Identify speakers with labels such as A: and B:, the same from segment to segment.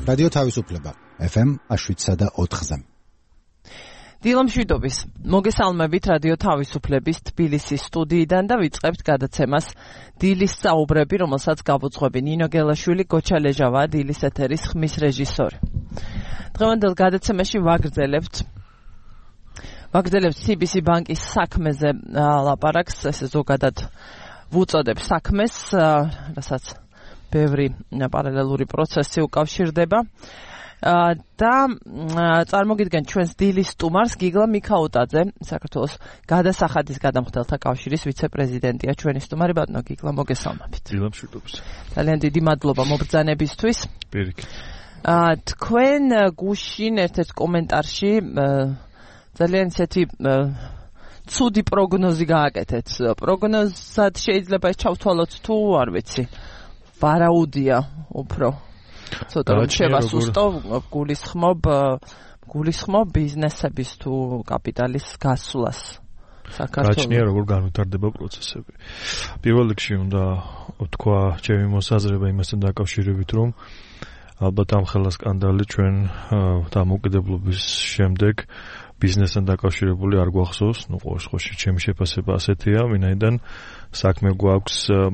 A: რადიო თავისუფლება FM 7.4-ზე.
B: დილომშვიდობის მოგესალმებით რადიო თავისუფლების თბილისის სტუდიიდან და ვიწყებთ გადაცემას დილის საუბრები, რომელსაც გავუძღვები ნინო გელაშვილი, გოჩა ლეჟავა, დილის ეთერის ხმის რეჟისორი. დღევანდელ გადაცემაში ვაგრძელებთ CBC ბანკის საქმეზე ლაპარაკს, ესე ზოგადად ვუწოდებ საქმეს, რასაც ბევრი პარალელური პროცესი უკავშირდება. და წარმოგიდგენ ჩვენს დილის სტუმარს გიგლა მიქაუტაძე, საქართველოს გადასახადის გადამხდელთა კავშირის ვიცე-პრეზიდენტია ჩვენი სტუმარი. ბატონო გიგლა, მოგესალმებით.
C: დილამშვიდობის.
B: ძალიან დიდი მადლობა მობრძანებისთვის.
C: პირიქით.
B: თქვენ გუშინ ერთ-ერთ კომენტარში ძალიან ისეთი ცუდი პროგნოზი გააკეთეთ. პროგნოზად შეიძლება ეს ჩავთვალოთ თუ არ ვიცი. ვარაუდია უფრო. ცოტა რჩება სუსტო, გულისხმობ ბიზნესების თუ კაპიტალის გასვლას საქართველოს.
C: გაჩნია როგორ განვითარდება პროცესები. პირველ რიგში უნდა ვთქვა ჩემი მოსაზრება იმასთან დაკავშირებით, რომ ალბათ ამ ხელა სკანდალი ჩვენ დამოუკიდებლობის შემდეგ ბიზნესთან დაკავშირებული არ გვახსოვს. ყოველ შემთხვევაში ჩემი შეფასება ასეთია, ვინაიდან საქმე გვაქვს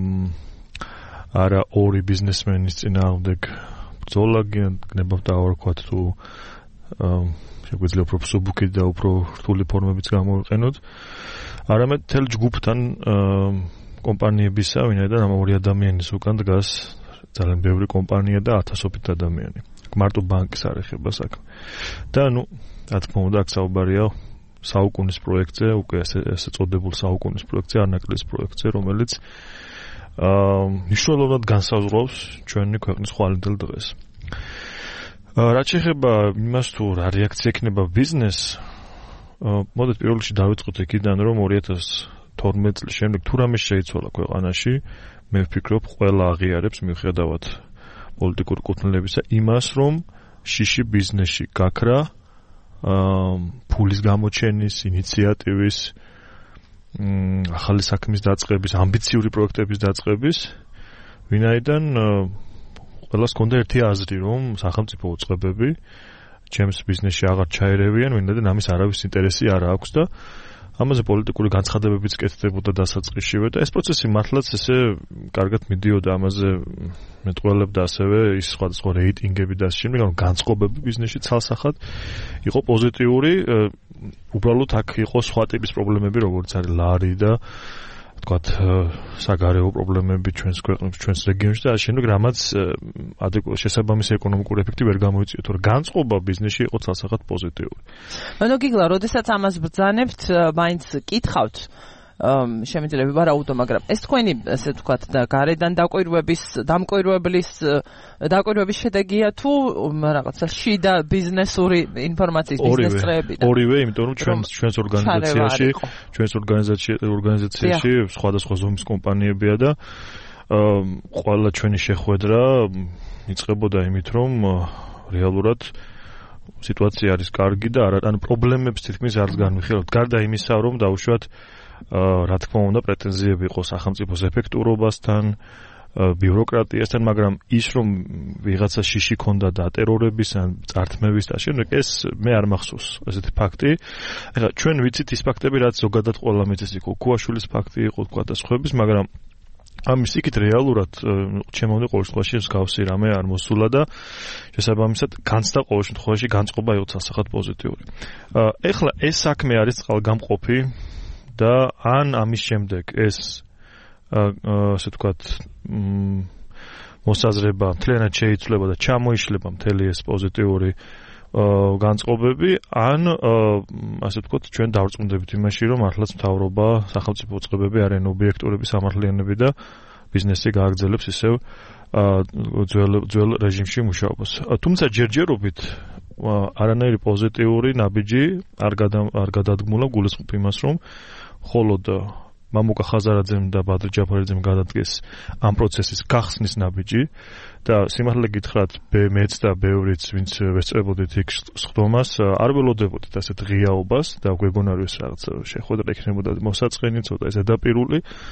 C: არა ორი ბიზნესმენის წინააღმდეგ ბრძოლა, გნებავთ დავარქვათ თუ შეგვიძლია უფრო მსუბუქი და უფრო რთული ფორმებიც გამოვიყენოთ, არამედ მთელ ჯგუფთან კომპანიებისა, ვინაიდან ამ ორი ადამიანის უკან დგას ძალიან ბევრი კომპანია და ათასობით ადამიანი. მარტო ბანკის არ ეხება საქმე. და რა თქმა უნდა, აქ საუბარია საუკუნის პროექტზე, უკვე ესე წოდებულ საუკუნის პროექტზე, არნაკლის პროექტზე, რომელიც მნიშვნელოვნად განსაზღვრავს ჩვენი ქვეყნის ხვალინდელ დღეს. რაც შეეხება იმას თუ რა რეაქცია ექნება ბიზნესს, მოდით პირველ რიგში დავიწყოთ იქიდან, რომ 2012 წლის შემდეგ თუ რამე შეიცვალა ქვეყანაში, მე ვფიქრობ, ყველა აღიარებს მიუხედავად პოლიტიკური კუთვნილებისა იმას, რომ შიში ბიზნესში გაქრა, ფულის გამოჩენის, ინიციატივის, ახალი საქმის დაწყების, ამბიციური პროექტების დაწყების, ვინაიდან ყველას ჰქონდა ერთი აზრი, რომ სახელმწიფო უწყებები ჩემს ბიზნესში აღარ ჩაერევიან, ვინაიდან ამის არავის ინტერესი არ აქვს და ამაზე პოლიტიკური განცხადებებიც კეთდებოდა დასაწყისშივე და ეს პროცესი მართლაც ესე კარგად მიდიოდა, ამაზე მეტყველებდა ასევე ის სხვადასხვა რეიტინგები და ასე შემდეგ, განწყობები ბიზნესში ცალსახად იყო პოზიტიური. უბრალოდ აქ იყო სხვა ტიპის პრობლემები, როგორც არის ლარი და თქვათ საგარეო პრობლემები ჩვენს ქვეყნებში, ჩვენს რეგიონში და ასე შემდეგ, რამაც შესაბამისი ეკონომიკური ეფექტი ვერ გამოიწვია, თორე განწყობა ბიზნესში იყო ცალსახად პოზიტიური.
B: ანუ გიგლა, როდესაც ამას ბრძანებთ, მაინც კითხავთ, შემიძლია ვივარაუდო, მაგრამ ეს თქვენი, ასე ვთქვათ, და გარედან დაკვირვების შედეგია თუ რაღაცა შიდა ბიზნესური ინფორმაციის ბიზნეს წრეებიდან?
C: ორივე, იმიტომ რომ ჩვენს ორგანიზაციაში სხვადასხვა ზომის კომპანიებია და ყველა ჩვენი შეხვედრა იწყებოდა იმით, რომ რეალურად სიტუაცია არის კარგი და ანუ პრობლემებს თითქმის არ განვიხილავთ. გარდა იმისა, რომ დაუშვათ რა თქმა უნდა პრეტენზიები იყო სახელმწიფოს ეფექტურობასთან, ბიუროკრატიასთან, მაგრამ ის რომ ვიღაცა შიში ქონდა დატერორების ან წართმევის და შემდეგ ეს მე არ მახსოვს ესეთი ფაქტი. ეხლა ჩვენ ვიცით ის ფაქტები, რაც ზოგადად ყველა მიწის იყო, ქუაშვილის ფაქტი იყო თქვა და სხვების, მაგრამ ამის იქით რეალურად ჩემამდე ყოველ შემთხვევაში მსგავსი რამე არ მოსულა და შესაბამისად განცდა ყოველ შემთხვევაში განწყობა იყო ცალსახად პოზიტიური. ეხლა ეს საქმე არის წყალგამყოფი და ან ამის შემდეგ ეს ასე ვთქვათ მოსაზრება მთლიანად შეიცვლება და ჩამოიშლება მთელი ეს პოზიტიური განწყობები, ან ასე ვთქვათ ჩვენ დავრწმუნდებით იმაში, რომ მართლაც მთავრობა, სახელმწიფო უწყებები არიან ობიექტურები, სამართლიანები და ბიზნესი გააგრძელებს ისევ ძველ რეჟიმში მუშაობას. თუმცა ჯერჯერობით არანაირი პოზიტიური ნაბიჯი არ გადადგმულა, გულისხმობ იმას, რომ მხოლოდ მამუკა ხაზარაძემ და ბადრი ჯაფარიძემ გადადგეს ამ პროცესის გახსნის ნაბიჯი და სიმართლე გითხრათ, მეც და ბევრიც, ვინც ვესწრებოდით იქ სხდომას, არ ველოდებოდით ასეთ ღიაობას და გვეგონა რომ ეს რაღაც შეხვედრა იქნებოდა მოსაწყენი, ცოტა ეს ზედაპირული,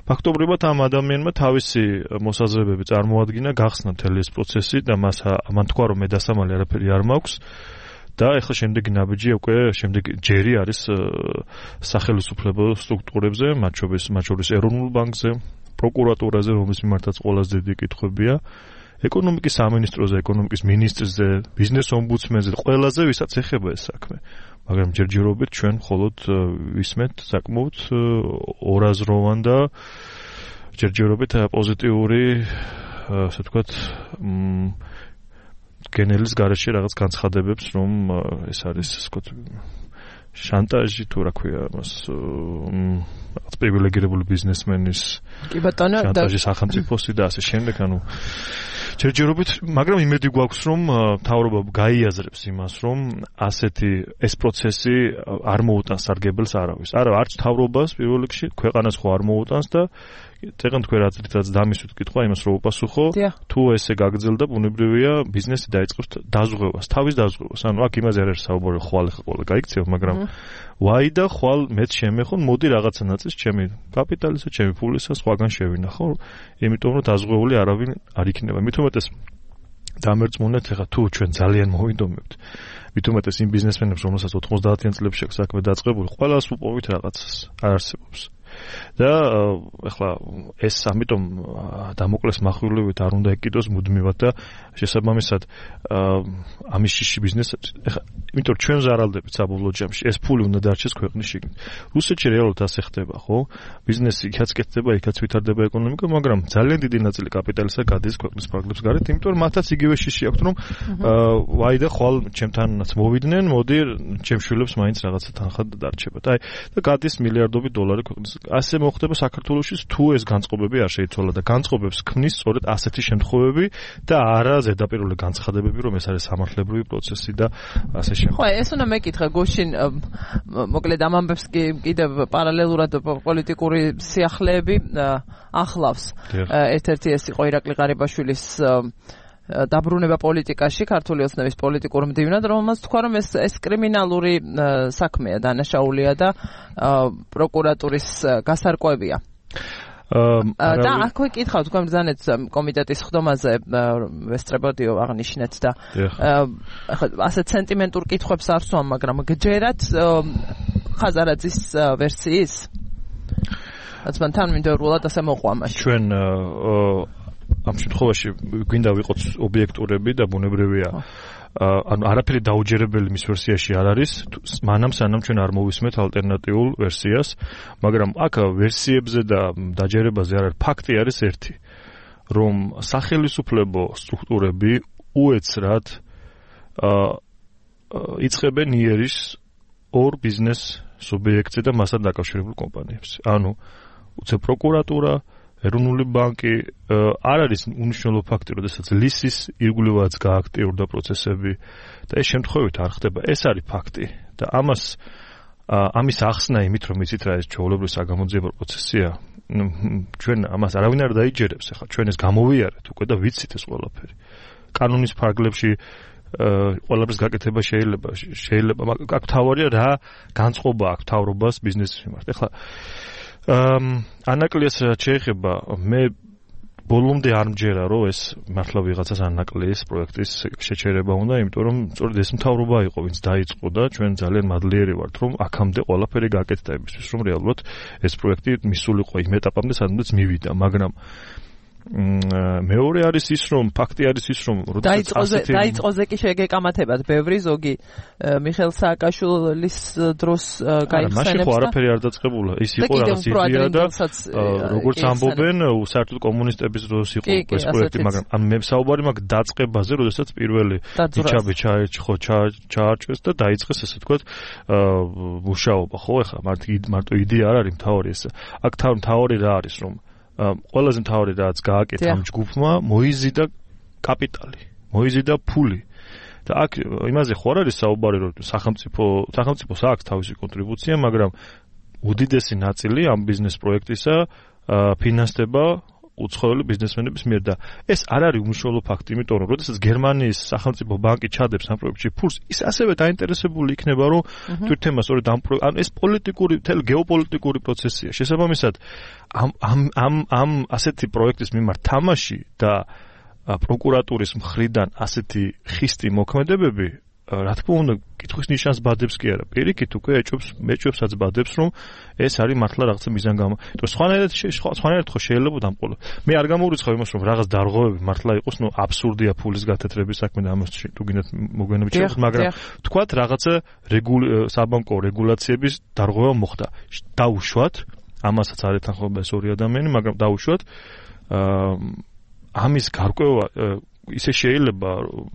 C: ფაქტობრივად ამ ადამიანმა თავისი მოსაზრებები წარმოადგინა, გახსნა მთელი ეს პროცესი და მან თქვა, რომ მე დასამალი არაფერი არ მაქვს. და ეხლა შემდეგი ნაბიჯი უკვე ჯერი არის სახელმწიფო სტრუქტურებზე, მათ შორის ეროვნულ ბანკზე, პროკურატურაზე, რომლის მიმართაც ყველაზე დიდი კითხვებია, ეკონომიკის სამინისტროზე, ეკონომიკის მინისტრზე, ბიზნეს ომბუდსმენზე, ყველაზე ვისაც ეხება ეს საქმე. მაგრამ ჯერჯერობით ჩვენ მხოლოდ ვისმენთ საკმაოდ ორაზროვან და ჯერჯერობით პოზიტიური, ასე ვთქვათ, გენელის გარეშე რაღაც განცხადებებს, რომ ეს არის, ასე ვთქვათ, შანტაჟი თუ რა ქვია მას, რაღაც პრივილეგირებული ბიზნესმენის შანტაჟი სახელმწიფოსი და ასე შემდეგ, ანუ ჯერჯერობით, მაგრამ იმედი გვაქვს, რომ მთავრობა გაიაზრებს იმას, რომ ასეთი ეს პროცესი არ მოუტანს სარგებელს არავის. არც მთავრობას პირველ რიგში, ქვეყანას ხო არ მოუტანს და წეგან თქვენ რაც დამისვით კითხვა იმას რომ უპასუხო, თუ ესე გაგრძელდა, ბუნებრივია ბიზნესი დაიწყებს დაზღვევას, თავის დაზღვევას. ანუ აქ იმაზე არ არის საუბარი, ხვალ ყველა გაიქცევ, მაგრამ ვაი და ხვალ მეც შემეხონ, მოდი რაღაცა ნაწილს ჩემი კაპიტალისა, ჩემი ფულისა სხვაგან შევინახო, იმიტომ რომ დაზღვეული არავინ არ იქნება. მithumetes დამერწმუნეთ, ახლა თუ ჩვენ ძალიან მოვიდომებთ, მithumetes იმ ბიზნესმენებს, რომელსაც 90-იან წლებში აქვს საქმე დაწყებული, ყველას უპოვით რაღაცას, არ არსებობს. და ახლა ეს ამიტომ დამოკლეს מחვილივით არ უნდა ეკიდოს მუდმივად და შესაბამისად ამის შიში ბიზნესი ახლა იმიტომ ჩვენ ზარალდებით საბოლოო ჯამში ეს ფული უნდა დარჩეს ქვეყნის შიგნით. რუსეთში რეალურად ასე ხდება, ხო? ბიზნესი იქაც კეთდება, იქაც ვითარდება ეკონომიკა, მაგრამ ძალიან დიდი ნაწილი კაპიტალისა გადის ქვეყნის ფარგლებს გარეთ, იმიტომ რომ მათაც იგივე შიში აქვთ, რომ ვაი და ხვალ ჩემთანაც მოვიდნენ, მოდი ჩემ შვილებს მაინც რაღაცა თანხა დარჩებათ. აი და გადის მილიარდობით დოლარი ქვეყნის ასე მოხდება საქართველოში თუ ეს განწყობები არ შეიცვალა და განწყობებს ქმნის სწორედ ასეთი შემთხვევები და არა ზედაპირული განცხადებები, რომ ეს არის სამართლებრივი პროცესი და ასე შემდეგ.
B: ხო, ეს უნდა მეკითხა გუშინ, მოკლედ ამ ამბებს კიდევ პარალელურად პოლიტიკური სიახლეები ახლავს. ერთ-ერთი ეს იყო ირაკლი ყარიბაშვილის დაბრუნება პოლიტიკაში, ქართული ოცნების პოლიტიკურ მდივნად, რომელმაც თქვა, რომ ეს კრიმინალური საქმეა, დანაშაულია და პროკურატურის გასარკვევია. და აქვე კითხავ თქვენ ბრძანეთ კომიტეტის ხდომაზე ვესწრებოდიო აღნიშნეთ და ასე სენტიმენტურ კითხვებს არ სვამ, მაგრამ გჯერათ ხაზარაძის ვერსიის? რაც მან თან მინდორულად ასე მოყვა მაშინ.
C: ჩვენ ამ შემთხვევაში გვინდა ვიყოთ ობიექტურები და ბუნებრივია ანუ არაფერი დაუჯერებელი მის ვერსიაში არ არის, მანამ სანამ ჩვენ არ მოვისმენთ ალტერნატიულ ვერსიას, მაგრამ აქ ვერსიებზე და დაჯერებაზე არ არის, ფაქტი არის ერთი, რომ სახელმწიფო სტრუქტურები უეცრად იწყებენ იერიშს ორ ბიზნეს სუბიექტზე და მასთან დაკავშირებულ კომპანიებს. ანუ უცებ პროკურატურა, ეროვნული ბანკი არ არის უნიშნელო ფაქტი, როდესაც ლისის ირგვლივაც გააქტიურდა პროცესები და ეს შემთხვევით არ ხდება. ეს არის ფაქტი და ამის ახსნა იმით, რომ იცით რა ეს ჩვეულებრივი საგამოძიებო პროცესია, ჩვენ ამას არავინ არ დაიჯერებს. ახლა ჩვენ ეს გამოვიარეთ უკვე და ვიცით ეს ყველაფერი. კანონის ფარგლებში ყველაფრის გაკეთება შეიძლება, მაგრამ აქ თავარია რა განწყობა აქვს თავრობას ბიზნესის მიმართ. ახლა ანაკლიას შეეხება, მე ბოლომდე არ მჯერა, რომ ეს მართლა ვიღაცას ანაკლიის პროექტის შეჩერება უნდა, იმიტომ რომ სწორედ ეს მთავრობა იყო, ვინც დაიწყო და ჩვენ ძალიან მადლიერი ვართ, რომ აქამდე ყველაფერი გაკეთდა იმისთვის, რომ რეალურად ეს პროექტი მისულიყო იმ ეტაპამდე, სადაც მივიდა, მაგრამ მეორე არის ის, რომ ფაქტი არის ის, რომ
B: დაიწყოზე კი შეგეკამათებათ ბევრი ზოგი მიხეილ სააკაშვილის დროს გაიხსენებს.
C: მაშინ ხო არაფერი არ დაწყებულა. ის იყო რაღაც იდეა და როგორც ამბობენ, საერთოდ კომუნისტების დროს იყო ეს პროექტი, მაგრამ მე საუბარი მაქვს დაწყებაზე, როდესაც პირველი იჩაბი ჩაარჩეს და დაიწყეს ესე ვთქვათ მუშაობა, ხო? ახლა მარტო იდეა არ არის მთავარი ეს. აქ მთავარი რა არის, რომ ყველაზე მთავარი რაც გააკეთა ამ ჯგუფმა, მოიზიდა კაპიტალი, მოიზიდა ფული. და აქ იმაზე ხო არ არის საუბარი, რომ სახელმწიფოს აქვს თავისი კონტრიბუცია, მაგრამ უდიდესი ნაწილი ამ ბიზნეს პროექტისა ფინანსდება უცხოელი ბიზნესმენების მიერ და ეს არ არის უმნიშვნელო ფაქტი, იმიტომ რომ როდესაც გერმანიის სახელმწიფო ბანკი ჩადებს ამ პროექტში ფულს, ის ასევე დაინტერესებული იქნება, რომ თვითონ სწორედ ამ ეს პოლიტიკური, მთელი გეოპოლიტიკური პროცესია. შესაბამისად, ამ ასეთი პროექტის მიმართ თამაში და პროკურატურის მხრიდან ასეთი ხისტი მოქმედებები, რა თქმა უნდა, კითხვის ნიშანს ბადებს კი არა. პირიქით უკვე ეჭვებსაც ბადებს, რომ ეს არის მართლა რაღაცა მიზანგამო. სხვანაირად ხო შეიძლება დამყოლო. მე არ გამოვრიცხავ იმას, რომ რაღაც დარღვევები მართლა იყოს, აბსურდია ფულის გათეთრების საქმე და ამას თუ გინდათ მოგვიანებით შევხვდით, მაგრამ თქვათ რაღაცა საბანკო რეგულაციების დარღვევა მოხდა. დაუშვათ, ამასაც არ ეთანხმება ეს ორი ადამიანი, მაგრამ დაუშვათ ამის გარკვევა ისე შეიძლება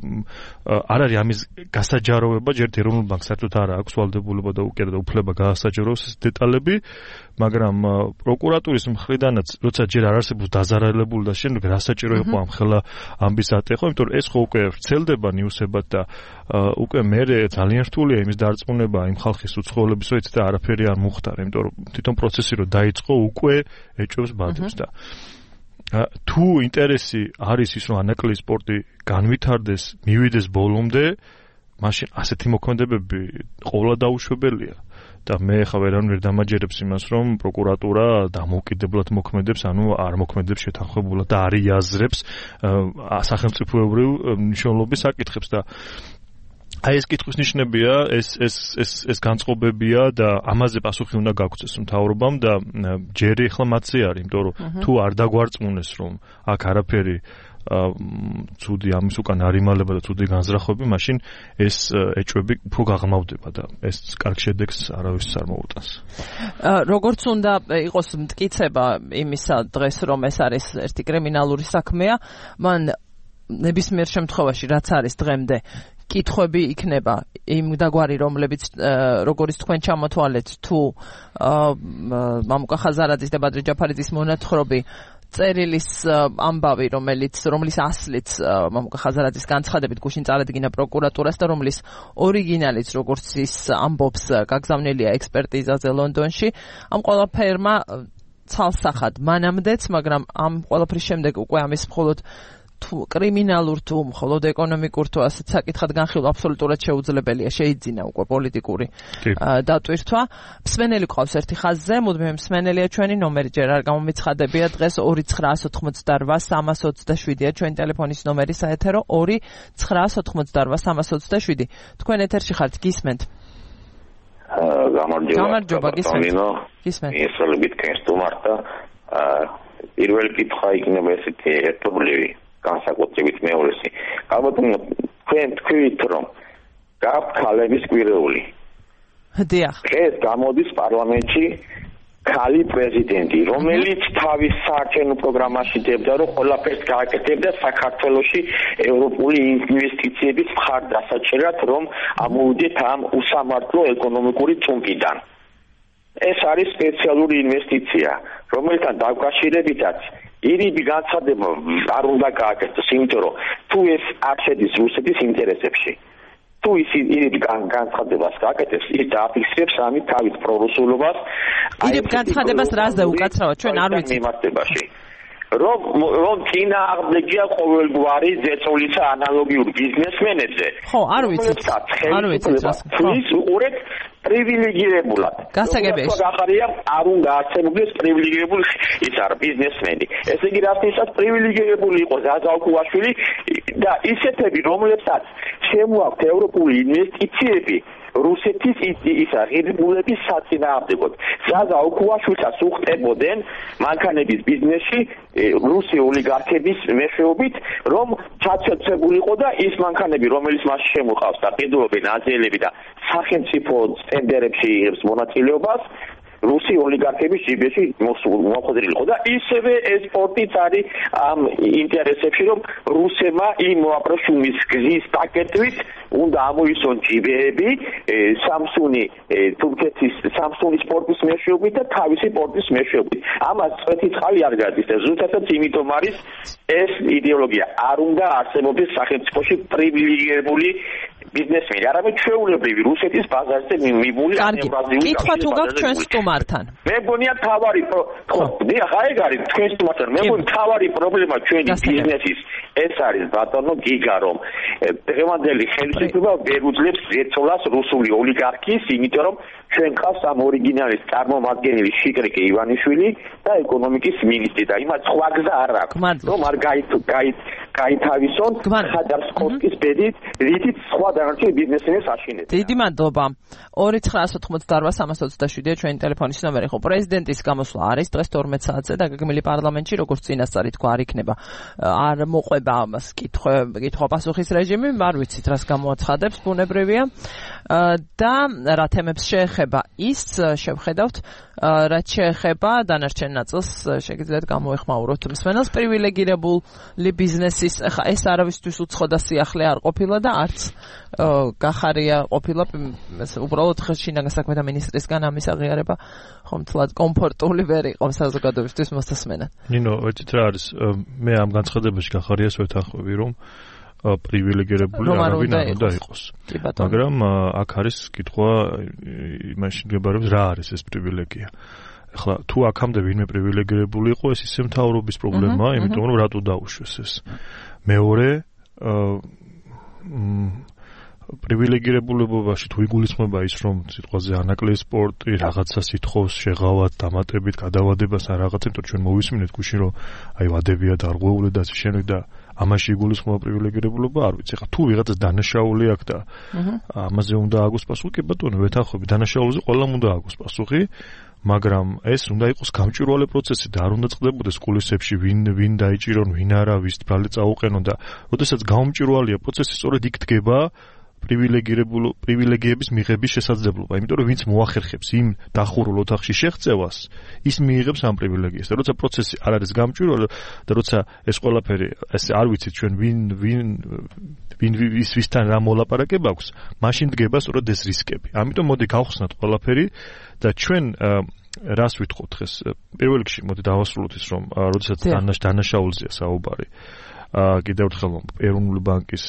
C: არ არის ამის გასაჯაროვება ჯერ ეროვნულ ბანკს საერთოდ არ აქვს ვალდებულება და უკერა და უფლება გაასაჯაროს ეს დეტალები, მაგრამ პროკურატურის მხრიდანაც როცა ჯერ არ არსებობს დაზარალებული და შემდეგ რა საჭირო იყო ამ ხელა ამბის ატეხვა, იმიტომ რომ ეს ხო უკვე ვრცელდება ნიუსებად და უკვე მე ძალიან რთულია იმის დარწმუნება იმ ხალხის უცხოელების, რომ იცით არაფერი არ მოხდარა, იმიტომ რომ თვითონ პროცესი რო დაიწყო უკვე ეჭვებს ბადებს და თუ ინტერესი არის ის, რომ ანაკლიის სპორტი განვითარდეს, მივიდეს ბოლომდე, მაშინ ასეთი მოქმედებები ყოვლა დაუშვებელია და მე ხა ვერავინ ვერ დამაჯერებს იმას, რომ პროკურატურა დამოუკიდებლად მოქმედებს, ანუ არ მოქმედებს შეთანხმებულად და არ იაზრებს სახელმწიფოებრივ მნიშვნელობის საკითხებს და აი ეს კითხვის ნიშნებია, ეს განწყობებია და ამაზე პასუხი უნდა გაგვცეს მთავრობამ და ჯერი ახლა მათზე არის, იმიტომ რომ თუ არ დაგვარწმუნეს, რომ აქ არაფერი ცუდი ამის უკან არ იმალება და ცუდი განზრახვები, მაშინ ეს ეჭვები უფრო გაღრმავდება და ეს კარგ შედეგს არავის არ მოუტანს.
B: როგორც უნდა იყოს მტკიცება იმისა დღეს, რომ ეს არის ერთი კრიმინალური საქმეა, მან ნებისმიერ შემთხვევაში რაც არის დღემდე კითხვები იქნება იმ დაგვარი, რომლებიც როგორც თქვენ ჩამოთვალეთ, თუ მამუკა ხაზარაძის და ბადრი ჯაფარიძის მონათხრობი წერილის ამბავი, რომლის ასლიც მამუკა ხაზარაძის განცხადებით გუშინ წარადგინა პროკურატურას და რომლის ორიგინალიც, როგორც ის ამბობს, გაგზავნილია ექსპერტიზაზე ლონდონში, ამ ყველაფერმა ცალსახად მანამდეც, მაგრამ ამ ყველაფრის შემდეგ უკვე ამის მხოლოდ თუ კრიმინალურ თუ მხოლოდ ეკონომიკურ თუ ასეთ საკითხად განხილვა აბსოლუტურად შეუძლებელია, შეიძინა უკვე პოლიტიკური დატვირთვა. მსმენელი ყავს ერთი ხაზზე, მუდმივი მსმენელია ჩვენი ნომერი ჯერ არ გამომიცხადებია დღეს 2988327-ია ჩვენი ტელეფონის ნომერი საეთერო 2988327. თქვენ ეთერში ხართ, გისმენთ?
D: გამარჯობა,
B: გისმენთ.
D: ესალებით კენსტუმართ და პირველი კითხვა იქნება ესეთი ერთობლივი განსაკუთრებით მეორესი. ალბათ თქვენ თქვით, რომ გაქვთ ქალების კვირეული.
B: დიახ.
D: ეს გამოდის პარლამენტში ქალი პრეზიდენტი, რომელიც თავის საარჩევნო პროგრამაში დებდა, რომ ყველაფერს გააკეთებდა საქართველოში ევროპული ინვესტიციების მხარდასაჭერად, რომ ამოვიდეთ ამ უსამართლო ეკონომიკური წუნკიდან. ეს არის სპეციალური ინვესტიცია, რომელთან დაკავშირებითაც ირიბი განცხადება არ უნდა გააკეთოს, იმიტომ რომ თუ ეს არ შედის რუსეთის ინტერესებში, თუ ის ირიბი განცხადებას გააკეთებს, ის დააფიქსირებს ამით თავის პრორუსულობას.
B: ირიბ განცხადებას რას დაუკაცრავად, ჩვენ არ ვიცით.
D: რომ წინააღმდეგია ყოველგვარი ზეწოლისა ანალოგიურ ბიზნესმენებზე.
B: ხო, არ ვიცით. არ ვიცით რას.
D: ის უყურეთ პრივილეგირებულად.
B: გასაგებია.
D: არ უნდა არსებობდეს პრივილეგირებული ის არ ბიზნესმენი. ესე იგი რასთვისაც პრივილეგირებული იყო ზაზა ოქუაშვილი და ისეთები, რომლებსაც შემოაქვთ ევროპული ინვესტიციები რუსეთის ის აღებულების საწინააღმდეგოდ. ზაზა ოქუაშვილსაც უხდებოდნენ მანქანების ბიზნესში რუსი ოლიგარქების მეშვეობით, რომ ჩაცეცებულიყო და ის მანქანები, რომელიც მას შემოყავს და ყიდულობენ აზიელები და სახელმწიფო ტენდერებში იღებს მონაწილეობას, რუსი ოლიგარქების ჯიბეში მოხვედრილიყო და ისევე ეს სპორტიც არის ამ ინტერესებში, რომ რუსებმა იმ მოაბრეშუმის გზის პაკეტით უნდა ამოისონ ჯიბეები სამსუნი თურქეთის სამსუნის სპორტის მეშვეობით და თავისი სპორტის მეშვეობით. ამას წვეთი წყალი არ გადის და ზუსტადად იმიტომ არის ეს იდეოლოგია. არ უნდა არსებობდეს სახელმწიფოში პრივილეგირებული ბიზნესმენი, არამედ ჩვეულებრივი რუსეთის ბაზარზე მიმული
B: ევრაზიული კითხვა თუ გაქვს ჩვენ სტუმართან.
D: მე მგონია თავარი ეგ არის თქვენ სტუმართან. მე მგონია თავარი პრობლემა ჩვენი ბიზნესის ეს არის ბატონო გიგა, რომ დღევანდელი ხელისუფლება ვერ უძლებს ზეცოლას რუსული ოლიგარქიის, იმიტომ რომ ჩვენ ყავს ამ ორიგინალის წარმომადგენელი შიკრიკე ივანიშვილი და ეკონომიკის მინისტრი და იმათ სხვა გზა არ აქვს, რომ არ გაითავისონ ხადარსკოვსკის ბედით, რითიც სხვა დანარჩენ ბიზნესმენებს აშინებს.
B: დიდი მადლობა. 2988327-ია ჩვენი ტელეფონის ნომერი. ხო, პრეზიდენტის გამოსვლა არის დღეს 12 საათზე დაგეგმილი პარლამენტში, როგორც წინასწარი თქვა, არ იქნება არ მოყვება ამას კითხვა-პასუხის რეჟიმი, არ ვიცით რას გამოაცხადებს, ბუნებრივია. და რა თემებს შეეხება ის შევხედავთ, რაც შეეხება დანარჩენ ნაწილს შეგიძლიათ გამოეხმაუროთ მსმენელს. პრივილეგირებული ბიზნესის ახლა ეს არავისთვის უცხო და სიახლე არ ყოფილა და არც გახარია ყოფილა უბრალოდ შინაგან საქმეთა მინისტრისგან ამის აღიარება ხომთლად კომფორტული ვერ იყო საზოგადოებისთვის მოსასმენად.
C: ნინო, ეცით რა არის, მე ამ განცხადებაში გახარიას ვეთანხმები, რომ პრივილეგირებული არავინ არ უნდა იყოს. მაგრამ აქ არის კითხვა იმაში მდგებარეობს რა არის ეს პრივილეგია. ახლა თუ აქამდე ვინმე პრივილეგირებული იყო, ეს ისე მთავრობის პრობლემაა, იმიტომ რომ რატო დაუშვეს ეს. მეორე პრივილეგირებულებობაში თუ იგულისხმება ის, რომ სიტყვაზე ანაკლიის სპორტი, რაღაცა სითხოვს, შეღავათ, დამატებით, გადავადებას ან რაღაცა, იმიტომ ჩვენ მოვისმინეთ გუშინ, რომ აი ვადებია დარღვეული და ასე შემდეგ და ამაში იგულისხმება პრივილეგირებულობა, არ ვიცი. ხა თუ ვიღაცას დანაშაული აქვს და ამაზე უნდა აგოს პასუხი, კი ბატონო, ვეთანხმები, დანაშაულზე ყველამ უნდა აგოს პასუხი, მაგრამ ეს უნდა იყოს გამჭვირვალე პროცესი და არ უნდა წყდებოდეს კულისებში ვინ დაიჭირონ, ვინ არა, ვის ბრალი წაუყენონ და როდესაც გამჭვირვალეა პროცესი, სწორედ იქ დგება პრივილეგიების მიღების შესაძლებლობა, იმიტომ რომ ვინც მოახერხებს იმ დახურულ ოთახში შეღწევას, ის მიიღებს ამ პრივილეგიას. და როცა პროცესი არ არის გამჭვირვალე და როცა ეს ყველაფერი ესე არ ვიცით ჩვენ ვინ ვისთან რა მოლაპარაკება აქვს, მაშინ დგება სწორედ ეს რისკები. ამიტომ მოდი გავხსნათ ყველაფერი და ჩვენ რას ვითხოვთ დღეს? პირველ რიგში მოდი დავასრულოთ ის, რომ როდესაც დანაშაულზეა საუბარი, კიდევ ერთხელ ეროვნული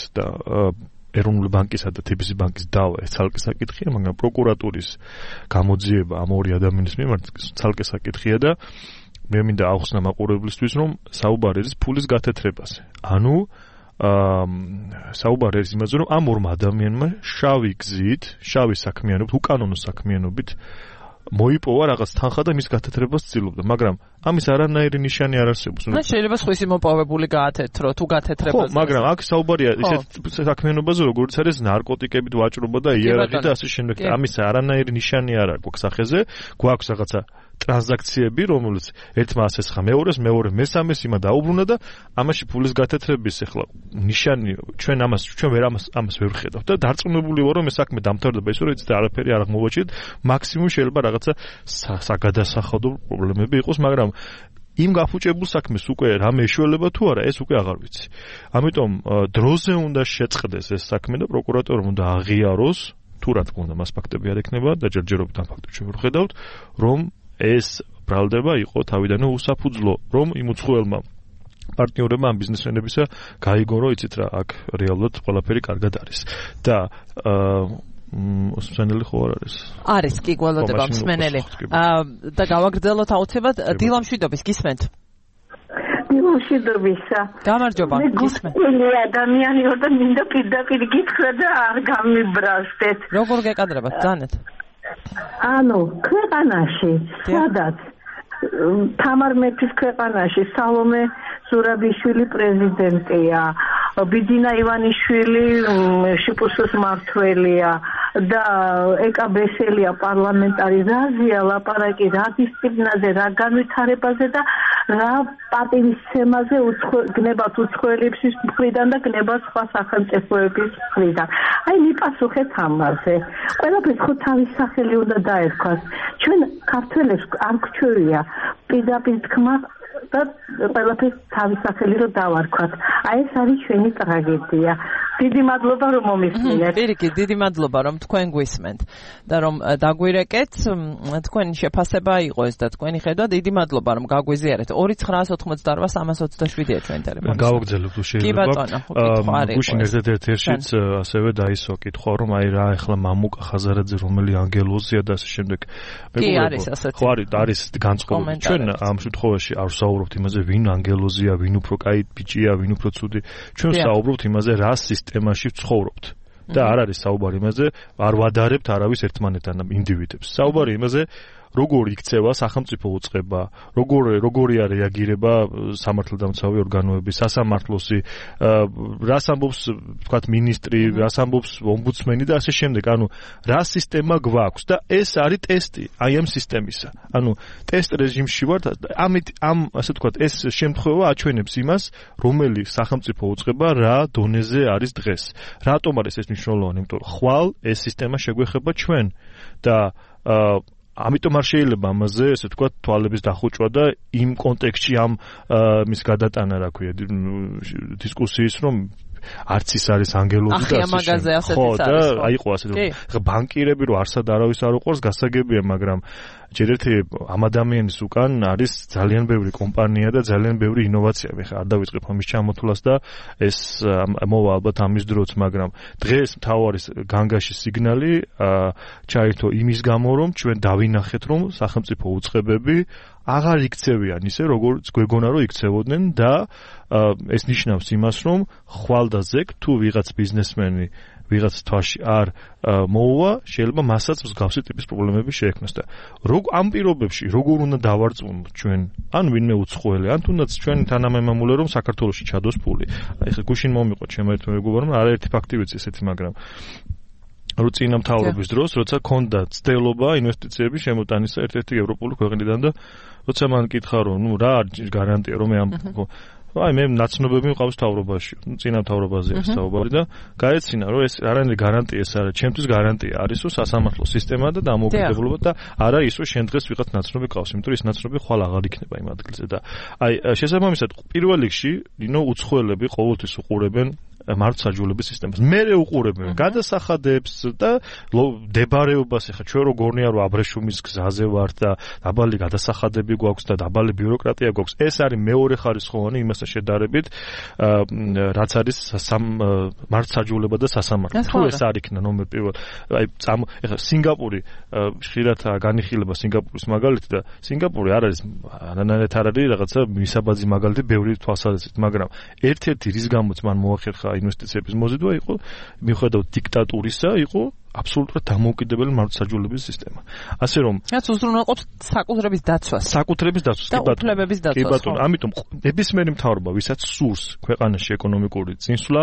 C: ბანკისა და TBC ბანკის დავა ეს ცალკე საკითხია, მაგრამ პროკურატურის გამოძიება ამ ორი ადამიანის მიმართ ცალკე საკითხია და მე მინდა ავხსნა მაყურებლისთვის, რომ საუბარი არის ფულის გათეთრებაზე. ანუ საუბარი არის იმაზე, რომ ამ ორმა ადამიანმა შავი გზით, შავი საქმიანობით, უკანონო საქმიანობით მოიპოვა რაღაც თანხა და მის გათეთრებას ცდილობდა, მაგრამ ამის არანაირი ნიშანი არ არსებობს.
B: შეიძლება სხვისი მოპოვებული გაათეთრო, თუ გათეთრებას.
C: ხო, მაგრამ აქ საუბარია ისეთ საქმიანობაზე, როგორც არის ნარკოტიკებით ვაჭრობა და იარაღი და ასე შემდეგ. ამის არანაირი ნიშანი არ აქვს სახეზე, გვაქვს რაღაცა ტრანზაქციები, რომელიც ერთმა ასესხა მეორეს, მეორე მესამეს იმა დაუბრუნა და ამაში ფულის გათეთრების ახლა ნიშანი ჩვენ ამას ვერ ვხედავთ და დარწმუნებული ვარ, რომ ეს საქმე დამთავრდება ისე, რომ იცით არაფერი არ აღმოვაჩინეთ, მაქსიმუმ შეიძლება რაღაცა საგადასახადო პრობლემები იყოს, მაგრამ იმ გაფუჭებულ საქმეს უკვე რამე ეშველება თუ არა, ეს უკვე აღარ ვიცი. ამიტომ დროზე უნდა შეწყდეს ეს საქმე და პროკურატორმა უნდა აღიაროს, თუ რა თქმა უნდა მას ფაქტები არ ექნება და ჯერჯერობით ამ ფაქტებს ჩვენ ვხედავთ, რომ ეს ბრალდება იყო თავიდანვე უსაფუძვლო, რომ იმ უცხოელმა პარტნიორებმა ამ ბიზნესმენებისა გაიგონ, რომ იცით რა, აქ რეალურად ყველაფერი კარგად არის. და მსმენელი ხო არ არის?
B: არის, კი, გველოდება მსმენელი. და გავაგრძელოთ აუცილებლად დილამშვიდობის, გისმენთ?
E: დილამშვიდობისა.
B: გამარჯობა, გისმენთ.
E: მე ადამიანი ვარ და მინდა პირდაპირ გითხრა და არ გამიბრაზდეთ.
B: როგორ გეკადრებათ, ძანეთ?
E: ანუ ქვეყანაში, სადაც თამარ მეფის ქვეყანაში სალომე ზურაბიშვილი პრეზიდენტია, ბიძინა ივანიშვილი შპს მმართველია და ეკა ბესელია პარლამენტარიზაცია, ლაპარაკი რა დისციპლინაზე, რა განვითარებაზე და რა პატივისცემაზე გნებათ უცხოელების მხრიდან და გნებათ სხვა სახელმწიფოების მხრიდან. აი მიპასუხეთ ამაზე. ყველაფერს ხო თავის სახელი უნდა დაერქვას. ჩვენ ქართველებს არ გვჩვევია პირდაპირ თქმა და ყველაფერს თავის სახელი რომ დავარქვათ. აი ეს არის ჩვენი ტრაგედია. დიდი მადლობა რომ მომისმინეთ.
B: პირიქით, დიდი მადლობა რომ თქვენ გვისმენთ და რომ დაგვირეკეთ, თქვენი შეფასება იყო ეს და თქვენი ხედვა, დიდი მადლობა რომ გაგვიზიარეთ. 2988327-ია ჩვენ ტელეფონი.
C: გავაგზავნებთ შეიძლება. გუშინ ერთ-ერთშიც ასევე დაისვა კითხვა რომ აი რა ახლა მამუკა ხაზარაძე რომელი ანგელოზია და ასე შემდეგ.
B: კი არის ასეთი.
C: ხო არის განწყობილი. ჩვენ ამ შემთხვევაში არ ვსაუბრობთ იმაზე ვინ ანგელოზია, ვინ უფრო კაი ბიჭია, ვინ უფრო ცუდი. ჩვენ ვსაუბრობთ იმაზე რა სისტემაში ვცხოვრობთ. და არ არის საუბარი იმაზე, არ ვადარებთ არავის ერთმანეთთან ინდივიდებს. საუბარი იმაზე როგორ იქცევა სახელმწიფო უწყება, როგორია რეაგირება სამართალდამცავი ორგანოები, სასამართლოსი, რას ამბობს, თქვათ, მინისტრი, რას ამბობს ომბუდსმენი და ასე შემდეგ. ანუ რა სისტემა გვაქვს და ეს არის ტესტი აი ამ სისტემისა. ანუ ტესტ რეჟიმში ვართ, ამ ასე თქვათ, ეს შემთხვევა აჩვენებს იმას, რომელი სახელმწიფო უწყება რა დონეზე არის დღეს. რატომ არის ეს მნიშვნელოვანი? იმიტომ რომ ხვალ ეს სისტემა შეგვეხება ჩვენ და ამიტომ არ შეიძლება ამაზე, ესე ვთქვათ, თვალების დახუჭვა და იმ კონტექსტში ამ მის გადატანა, რა ქვია, დისკუსიის, რომ არც ის არის ანგელოზი და
B: ასე.
C: ხო, და აიყო ასე, რომ ბანკირები რო არსად არავის არ უყურს, გასაგებია, მაგრამ ჯერ ერთი ამ ადამიანის უკან არის ძალიან ბევრი კომპანია და ძალიან ბევრი ინოვაცია. მე ხა არ დავიწყებ ამის ჩამოთვლას და ეს მოვა ალბათ ამის დროც, მაგრამ დღეს მთავარი განგაში სიგნალი ჩაირთო იმის გამო, რომ ჩვენ დავინახეთ, რომ სახელმწიფო უწყებები აღარ იქცევიან ისე, როგორც გვეგონა რომ იქცევოდნენ და ეს ნიშნავს იმას, რომ ხვალ და ზეგ თუ ვიღაც ბიზნესმენი ვიღაც თვაში არ მოუვა, შეიძლება მასაც მსგავსი ტიპის პრობლემები შეექმნას და ამ პირობებში როგორ უნდა დავარწმუნოთ ჩვენ, ან ვინმე უცხოელი, ან თუნდაც ჩვენი თანამემამულე, რომ საქართველოში ჩადოს ფული. აი ხა გუშინ მომიყვა ჩემო ერთ მეგობარმა, არაერთი ფაქტი ვიცი ესეთი, მაგრამ რო წინა მთავრობის დროს, როცა ქონდა ცდელობა ინვესტიციების შემოტანისა ერთ-ერთი ევროპული ქვეყნიდან და როცა მან კითხა, რომ ნუ რა არის გარანტია, რომ მე ამ აი მე ნაცნობები მყავს თავრობაში, წინა თავრობაზე არის საუბარი და გაეცინა რომ ეს არანაირი გარანტია ეს არა, ჩემთვის გარანტია არის რომ სასამართლო სისტემა და დამოუკიდებლობა და არა ის რომ შენ დღეს ვიღაც ნაცნობი ყავს, იმიტომ რომ ეს ნაცნობი ხვალ აღარ იქნება იმ ადგილზე და აი შესაბამისად პირველ რიგში უცხოელები ყოველთვის უყურებენ მართლმსაჯულების სისტემას. მერე უყურებენ გადასახადებს და დებარეობას, ეხა ჩვენ როგორია რომ აბრეშუმის გზაზე ვართ და დაბალი გადასახადები გვაქვს და დაბალი ბიუროკრატია გვაქვს. ეს არის მეორე ხარისხოვანი იმასთან შედარებით, რაც არის მართლმსაჯულება და სასამართლო. თუ ეს არ იქნა ნომერ პირველ, აი ეხა სინგაპური ხშირად განიხილება სინგაპურის მაგალითი და სინგაპური არ არის არანაირად არ არის რაღაცა მისაბაძი მაგალითი ბევრი თვალსაზრისით, მაგრამ ერთ-ერთი რის გამოც მან მოახერხა ინვესტიციების მოზიდვა იყო მიუხედავად დიქტატურისა, იყო აბსოლუტურად დამოუკიდებელი მართლმსაჯულების სისტემა. ასე რომ
B: რაც უზრუნველყოფს საკუთრების დაცვას.
C: საკუთრების დაცვას,
B: კი ბატონო.
C: კი ბატონო, ამიტომ ნებისმიერი მთავრობა, ვისაც სურს ქვეყანაში ეკონომიკური წინსვლა,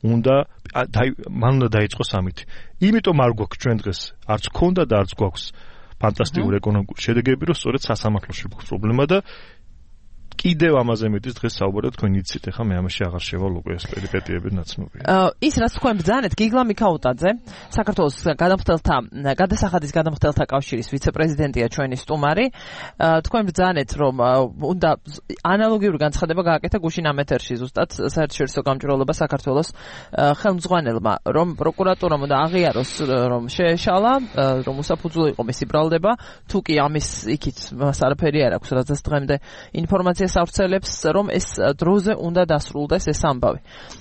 C: მან უნდა დაიწყოს ამით. იმიტომ არ გვაქვს ჩვენ დღეს, არც ქონდა და არც გვაქვს ფანტასტიკური ეკონომიკური შედეგები, რომ სწორედ სასამართლოში გვაქვს პრობლემა და კიდევ ამაზე მეტის დღეს საუბარია თქვენ იცით, ეხლა მე ამაში აღარ შევალ უკვე ეს პერიპეტიები ნაცნობია.
B: ის რაც თქვენ ბრძანეთ, გიგლა მიქაუტაძე, საქართველოს გადასახადის გადამხდელთა კავშირის ვიცე-პრეზიდენტია ჩვენი სტუმარი. თქვენ ბრძანეთ, რომ უნდა ანალოგიური განცხადება გააკეთა გუშინ ამ ეთერში ზუსტად საერთაშორისო გამჭვირვალობა საქართველოს ხელმძღვანელმა, რომ პროკურატურამ უნდა აღიაროს, რომ შეეშალა, რომ უსაფუძვლო იყო მისი ბრალდება, თუ კი ამის იქით მას არაფერი არ აქვს, რაც დღემდე ინფორმაცია სავრცელებს, რომ ეს დროზე უნდა დასრულდეს ეს ამბავი.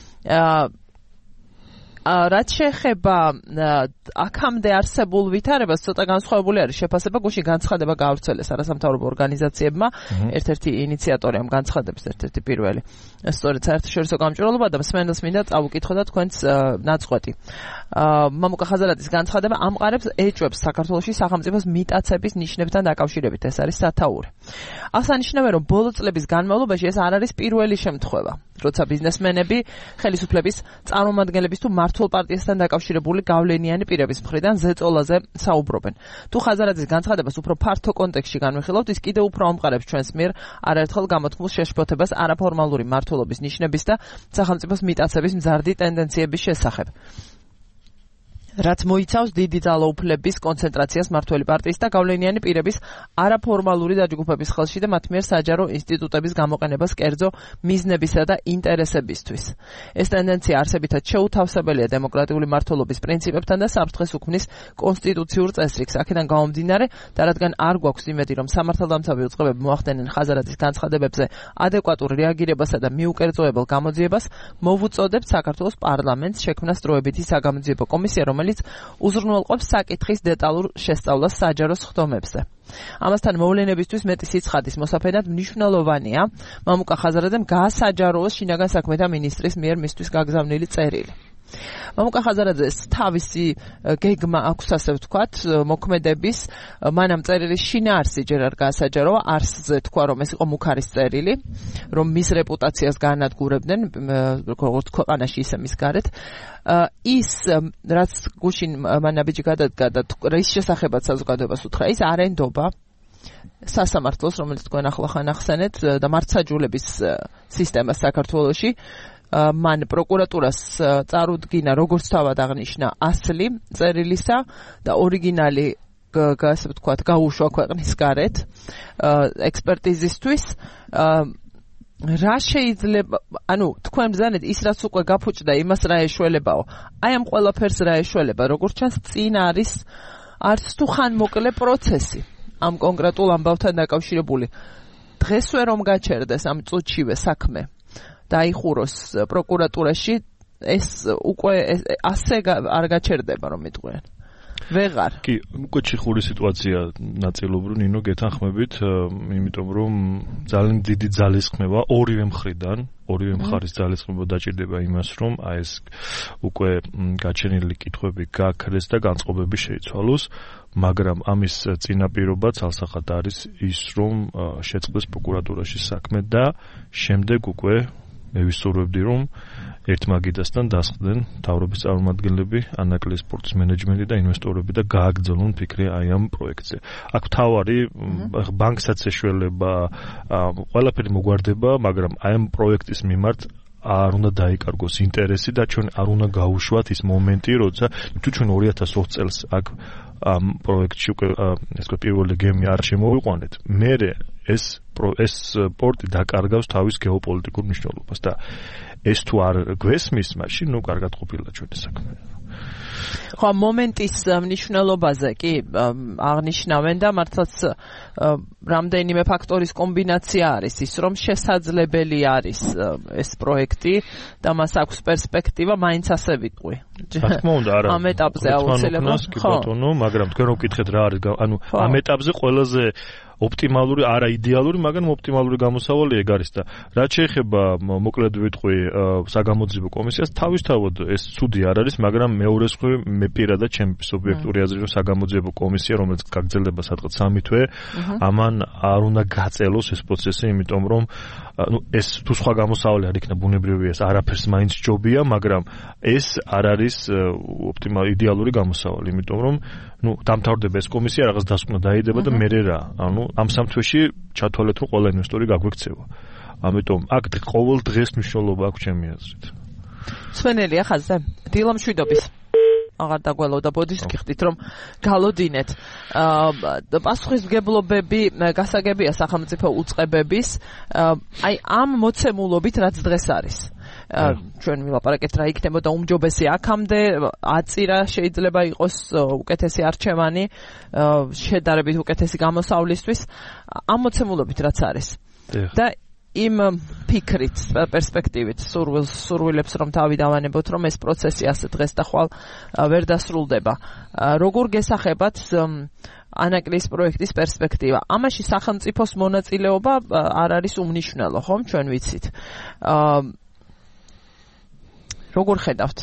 B: რაც შეეხება აქამდე არსებულ ვითარებას, ცოტა განსხვავებული არის შეფასება. გუშინ განცხადება გაავრცელეს არასამთავრობო ორგანიზაციებმა, ერთ-ერთი ინიციატორი ამ განცხადების, ერთ-ერთი პირველი, სწორედ საერთაშორისო გამჭვირვალობა და მსმენელს მინდა წავუკითხოთ თქვენც ნაწყვეტი. მამუკა ხაზარაძის განცხადება ამყარებს ეჭვებს საქართველოში სახელმწიფოს მიტაცების ნიშნებთან დაკავშირებით. ეს არის სათაური. აღსანიშნავია, რომ ბოლო წლების განმავლობაში ეს არ არის პირველი შემთხვევა, როცა ბიზნესმენები ხელისუფლების წარმომადგენლების თუ მართლ პარტიასთან დაკავშირებული გავლენიანი პირების მხრიდან ზეწოლაზე საუბრობენ. თუ ხაზარაძის განცხადებას უფრო ფართო კონტექსტში განვიხილავთ, ის კიდევ უფრო ამყარებს ჩვენს მიერ არაერთხელ გამოთქმულ შეშფოთებას არაფორმალური მმართველობის ნიშნების და სახელმწიფოს მიტაცების მზარდი ტენდენციების შესახებ. რაც მოიცავს დიდი ძალაუფლების კონცენტრაციას მმართველი პარტიის და გავლენიანი პირების არაფორმალური დაჯგუფების ხელში და მათ მიერ საჯარო ინსტიტუტების გამოყენებას კერძო მიზნებისა და ინტერესებისთვის. ეს ტენდენცია არსებითად შეუთავსებელია დემოკრატიული მმართველობის პრინციპებთან და საფრთხეს უქმნის კონსტიტუციურ წესრიგს. აქედან გამომდინარე და რადგან არ გვაქვს იმედი, რომ სამართალდამცავი უწყებები მოახდენენ ხაზარაძის განცხადებებზე ადეკვატურ რეაგირებასა და მიუკერძოებელ გამოძიებას, მოვუწოდებთ საქართველოს პარლამენტს შექმნას დროებითი საგამოძიებო კომისია, რომელიც უზრუნველყოფს საკითხის დეტალურ შესწავლას საჯარო სხდომებზე. ამასთან მოვლენებისთვის მეტი სიცხადის მოსაფენად მნიშვნელოვანია მამუკა ხაზარაძემ გაასაჯაროოს შინაგან საქმეთა მინისტრის მიერ მისთვის გაგზავნილი წერილი. მამუკა ხაზარაძეს თავისი გეგმა აქვს, ასე ვთქვათ, მოქმედების მანამ წერილის შინაარსი ჯერ არ გაასაჯაროა, არსზე თქვა, რომ ეს იყო მუქარის წერილი, რომ მის რეპუტაციას განადგურებდნენ, როგორც ქვეყანაში, ისე მის გარეთ. ის, რაც გუშინ მანაბიჯი გადადგა და რის შესახებაც საზოგადოებას უთხრა, ის არენდობა სასამართლოს, რომელიც თქვენ ახლახან ახსენეთ და მართსაჯულების სისტემას საქართველოში. მან პროკურატურას წარუდგინა როგორც თავად აღნიშნა ასლი წერილისა და ორიგინალი ასე ვთქვათ გაუშვა ქვეყნის გარეთ ექსპერტიზისთვის. რა შეიძლება, ანუ თქვენ ბრძანეთ ის რაც უკვე გაფუჭდა, იმას რა ეშველებაო. აი ამ ყველაფერს რა ეშველება, როგორც ჩანს წინ არის არც თუ ხანმოკლე პროცესი ამ კონკრეტულ ამბავთან დაკავშირებული. დღესვე რომ გაჩერდეს ამ წუთშივე საქმე დაიხუროს პროკურატურაში, ეს უკვე ასე არ გაჩერდება, რომ მიტყვიან. ვეღარ.
C: კი, უკვე ჩიხური სიტუაცია ნაწილობრივ ნინო გეთანხმებით, იმიტომ რომ ძალიან დიდი ძალისხმევა ორივე მხარის ძალისხმევა დაჭირდება იმას, რომ აი ეს უკვე გაჩენილი კითხვები გაქრეს და განწყობები შეიცვალოს, მაგრამ ამის წინაპირობა ცალსახად არის ის, რომ შეწყდეს პროკურატურაში საქმე და შემდეგ უკვე მე ვისურვებდი, რომ ერთ მაგიდასთან დასხდნენ მთავრობის წარმომადგენლები, ანაკლიის სპორტის მენეჯმენტი და ინვესტორები და გააგრძელონ ფიქრი აი ამ პროექტზე. აქ თავარი ბანკსაც ეშველება, ყველაფერი მოგვარდება, მაგრამ აი ამ პროექტის მიმართ არ უნდა დაიკარგოს ინტერესი და ჩვენ არ უნდა გაუშვათ ის მომენტი, როცა თუ ჩვენ 2020 წელს აქ ამ პროექტში უკვე ეს პირველი გემი არ შემოვიყვანეთ, მერე ეს სპორტი დაკარგავს თავის გეოპოლიტიკურ მნიშვნელობას და ეს თუ არ გვესმის, მაშინ ნუ კარგად ყოფილა ჩვენი საქმე.
B: ხო, მომენტის მნიშვნელობაზე კი აღნიშნავენ და მართლაც რამდენიმე ფაქტორის კომბინაცია არის ის, რომ შესაძლებელი არის ეს პროექტი და მას აქვს პერსპექტივა, მაინც ასე ვიტყვი.
C: რა თქმა უნდა, არა.
B: ამ ეტაპზე აუცილებლად.
C: ხო, მაგრამ თქვენ რო გითხეთ რა არის, ანუ ამ ეტაპზე ყველაზე ოპტიმალური, არა იდეალური, მაგრამ ოპტიმალური გამოსავალი ეგ არის და რაც შეეხება მოკლედ ვიტყვი საგამოძიებო კომისიას, თავისთავად ეს ცუდი არ არის, მაგრამ მეორეს მხრივ მე პირადად ჩემი სუბიექტური აზრით რომ საგამოძიებო კომისია, რომელიც გაგრძელდება სადღაც 3 თვე, ამან არ უნდა გაწელოს ეს პროცესი, იმიტომ რომ ეს თუ სხვა გამოსავალი არ იქნება ბუნებრივია, ეს არაფერს მაინც ჯობია, მაგრამ ეს არ არის იდეალური გამოსავალი, იმიტომ რომ დამთავრდება ეს კომისია, რაღაც დასკვნა დაიდება და მერე რა, ამ 3 თვეში ჩათვალეთ, რომ ყველა ინვესტორი გაგვექცევა. ამიტომ აქ ყოველ დღეს მნიშვნელობა აქვს ჩემი აზრით.
B: სვენელია ხაზზე. დილამშვიდობის. აღარ დაგველოდა ბოდის გიხდით, რომ გალოდინეთ. პასუხისმგებლობები გასაგებია სახელმწიფო უწყებების, აი ამ მოცემულობით რაც დღეს არის. ჩვენ ვილაპარაკეთ რა იქნებოდა უმჯობესი აქამდე, აწირა შეიძლება იყოს უკეთესი არჩევანი, შედარებით უკეთესი გამოსავლისთვის, ამ მოცემულობით რაც არის. და იმ ფიქრით, პერსპექტივით სურვილებს რომ თავი დავანებოთ, რომ ეს პროცესი ასე დღეს და ხვალ ვერ დასრულდება. როგორ გესახებათ ანაკლიის პროექტის პერსპექტივა? ამაში სახელმწიფოს მონაწილეობა არ არის უმნიშვნელო, ხომ? ჩვენ ვიცით. როგორ ხედავთ?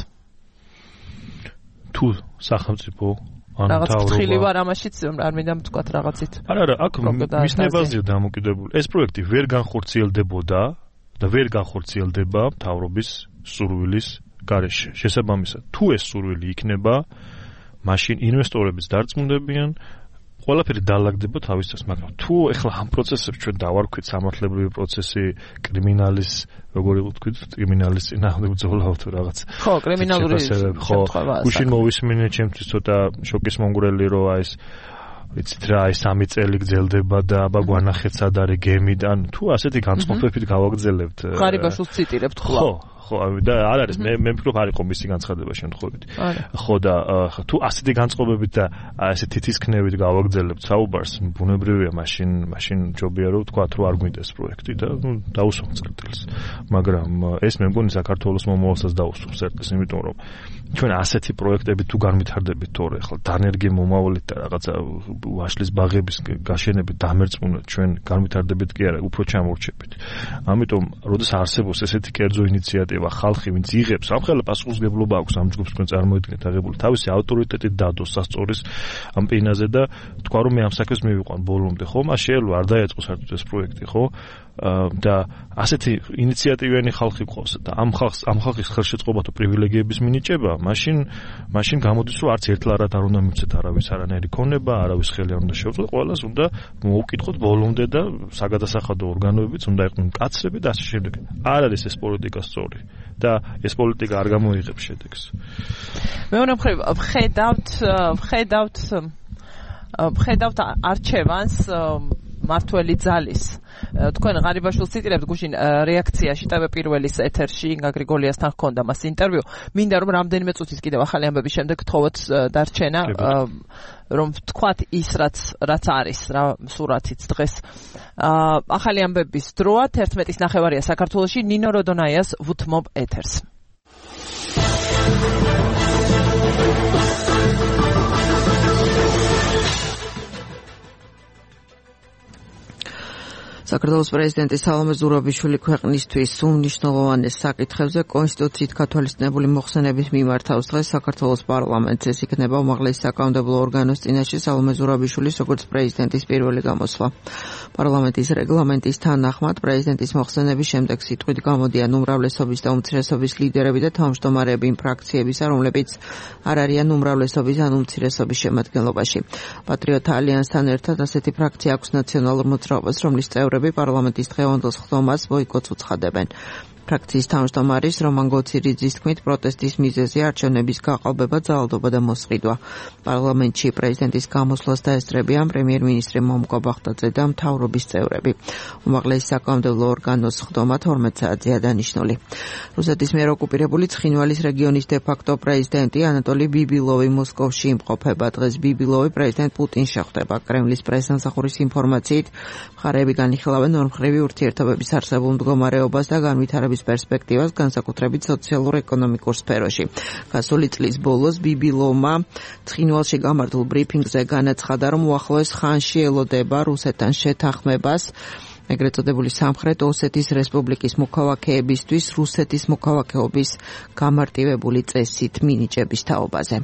B: თუ
C: სახელმწიფო
B: რაღაც თხილი ვარ ამაშიც, არ მინდა ვთქვათ რაღაცით.
C: არა, აქ მისნებაზეა დამოკიდებული. ეს პროექტი ვერ განხორციელდებოდა და ვერ განხორციელდება მთავრობის სურვილის გარეშე. შესაბამისად, თუ ეს სურვილი იქნება, მაშინ ინვესტორებიც დარწმუნდებიან, ყველაფერი დაალაგდება თავისას, მაგრამ თუ ეხლა ამ პროცესებს ჩვენ დავარქვით სამართლებრივი პროცესი, კრიმინალის, როგორი ვთქვით, კრიმინალის წინააღმდეგ ბრძოლა თუ რაღაც.
B: ხო, კრიმინალური შემთხვევაა.
C: გუშინ მოვისმინე ჩემთვის ცოტა შოკის მონგრელი რომ აი ეს ვიცით რა, აი 3 წელი გრძელდება და აბა გვანახეთ სად არის გემიდან, თუ ასეთი განწყობებით გავაგრძელებთ.
B: ღარიბაშვილს ციტირებთ ხოლმე.
C: ხო, და არ არის მე ვფიქრობ არ იყო მისი განცხადება შემთხვევით. ხო და თუ ასეთი განწყობებით და ასე თითისქნევით გავაგრძელებთ საუბარს, ბუნებრივია მაშინ ჯობია რომ ვთქვა რომ არ გვინდეს პროექტი და დაუსვამთ წერტილს. მაგრამ ეს მე მგონი საქართველოს მომავალსაც დაუსვამს წერტილს, იმიტომ რომ ჩვენ ასეთი პროექტები თუ განვითარდებით თორე ახლა დანერგი მომავალით და რაღაცა ვაშლის ბაღების გაშენებით დამერწმუნოთ ჩვენ განვითარდებით კი არა, უფრო ჩამორჩებით. ამიტომ როდესაც არსებობს ესეთი კერძო ინიციატივა ხალხი ვინც იღებს ამხელა პასუხისმგებლობა აქვს ამ ჯგუფს თქვენ წარმოიდგინეთ აღებული თავისი ავტორიტეტით დადოს სასწორის ამ პინაზე და თქვა რომ მე ამ საქმეს მივიყვან ბოლომდე ხო მას შეიძლება არ დაეწყო საერთოდ ეს პროექტი ხო და ასეთი ინიციატივიანი ხალხი ყავს და ამ ხალხის ხელშეწყობა თუ პრივილეგიების მინიჭება მაშინ გამოდის რომ არც ერთლარად არ უნდა მივცეთ არავის არანაირი ქონება არავის ხელი არ უნდა შეუწყო ყველას უნდა მოუკითხოთ ბოლომდე და საგადასახადო ორგანოებიც უნდა იყვნენ მკაცრები და ასე შემდეგ არ არის ეს პოლიტიკა სწორი და ეს პოლიტიკა არ გამოიღებს შედეგს
B: მეორე მხრივ ვხედავთ არჩევანს მართველი ძალის თქვენ ღარიბაშვილს ციტირებთ გუშინ რეაქციაში ტევე პირველის ეთერში ინგა გრიგოლიასთან ჰქონდა მას ინტერვიუ მინდა რომ რამდენიმე წუთის კიდევ ახალი ამბების შემდეგ გთხოვოთ დარჩენა რომ თქვათ ის რაც არის რა სურათიც დღეს ახალი ამბების დროა 11:09 საქართველოში ნინო როდონაიას ვუთმობ ეთერს საქართველოს პრეზიდენტი სალომე ზურაბიშვილი ქვეყნისთვის უმნიშვნელოვანეს საკითხებზე კონსტიტუციით გათვალისწინებული მოხსენების მიმართავს დღეს საქართველოს პარლამენტს ეს იქნება უმაღლესი საკანონმდებლო ორგანოს წინაშე სალომე ზურაბიშვილის როგორც პრეზიდენტის პირველი გამოსვლა პარლამენტის რეგლამენტის თანახმად პრეზიდენტის მოხსენების შემდეგ სიტყვით გამოდიან უმრავლესობის და უმცირესობის ლიდერები და თავმჯდომარეები იმ ფრაქციებისა რომლებიც არ არიან უმრავლესობის ან უმცირესობის შემადგენლობაში პატრიოტთა ალიანსთან ერთად ასეთი ფრაქცია აქვს ნაციონალურ მოძრაობას რომლის წევრები პარლამენტის დღევანდელ სხდომას ბოიკოტს უცხადებენ. ფრაქციის თავმჯდომარის რომან გოცირიძის თქმით პროტესტის მიზეზია არჩევნების გაყალბება, ძალადობა და მოსყიდვა. პარლამენტში პრეზიდენტის გამოსვლას დაესწრებიან პრემიერ-მინისტრი მომკო ბახტაძე და მთავრობის წევრები. უმაღლესი საკანონმდებლო ორგანოს სხდომა 12 საათზეა დანიშნული. რუსეთის მიერ ოკუპირებული ცხინვალის რეგიონის დე-ფაქტო პრეზიდენტი ანატოლი ბიბილოვი მოსკოვში იმყოფება. დღეს ბიბილოვი პრეზიდენტ პუტინს შეხვდება. კრემლის პრესსამსახურის ინფორმაციით მხარეები განიხილავენ ორმხრივი ურთიერთობების არსებულ მდგომარეობას და განვითარების პერსპექტივას განსაკუთრებით სოციალურ-ეკონომიკურ სფეროში. გასული წლის ბოლოს ბიბილოვმა ცხინვალში გამართულ ბრიფინგზე განაცხადა, რომ უახლოეს ხანში ელოდება რუსეთთან შეთანხმებას ეგრეთ წოდებული სამხრეთ ოსეთის რესპუბლიკის მოქალაქეებისთვის რუსეთის მოქალაქეობის გამარტივებული წესით მინიჭების თაობაზე.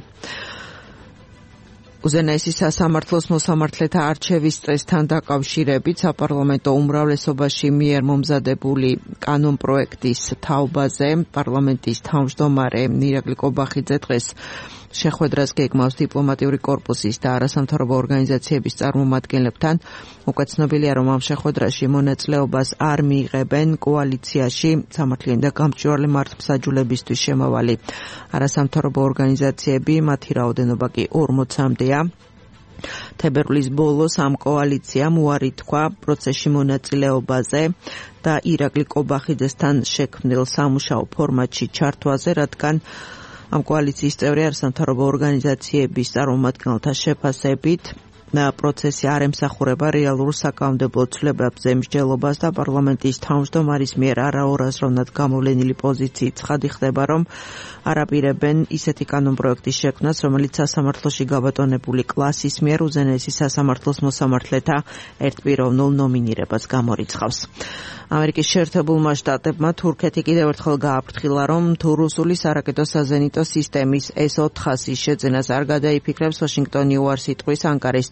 B: უზენაესი სასამართლოს მოსამართლეთა არჩევის წესთან დაკავშირებით საპარლამენტო უმრავლესობაში მიერ მომზადებული კანონპროექტის თაობაზე პარლამენტის თავმჯდომარე ირაკლი კობახიძე დღეს შეხვედრას გეგმავს დიპლომატიური კორპუსის და არასამთავრობო ორგანიზაციების წარმომადგენლებთან. უკვე ცნობილია, რომ ამ შეხვედრაში მონაწილეობას არ მიიღებენ კოალიციაში სამართლიანი და გამჭვირვალე მართლმსაჯულებისთვის შემავალი არასამთავრობო ორგანიზაციები, მათი რაოდენობა კი 40-მდეა. თებერვლის ბოლოს ამ კოალიციამ უარი თქვა პროცესში მონაწილეობაზე და ირაკლი კობახიძესთან შექმნილ სამუშაო ფორმატში ჩართვაზე, რადგან ამ კოალიციის წევრი არასამთავრობო ორგანიზაციების წარმომადგენელთა შეფასებით პროცესი არ ემსახურება რეალურ საკანონმდებლო ცვლილებებზე მსჯელობას და პარლამენტის თავმჯდომარის მიერ არაორაზროვნად გამოვლენილი პოზიციით ცხადი ხდება, რომ არაპირებენ ისეთი კანონპროექტის შექმნას, რომელიც სასამართლოში გაბატონებული კლასის მიერ უზენაესი სასამართლოს მოსამართლეთა ერთპიროვნულ ნომინირებას გამორიცხავს. ამერიკის შეერთებულმა შტატებმა თურქეთი კიდევ ერთხელ გააფრთხილა, რომ თუ რუსული სარაკეტო საზენიტო სისტემის S-400-ის შეძენას არ გადაიფიქრებს, ვაშინგტონი უარს იტყვის ანკარისთვის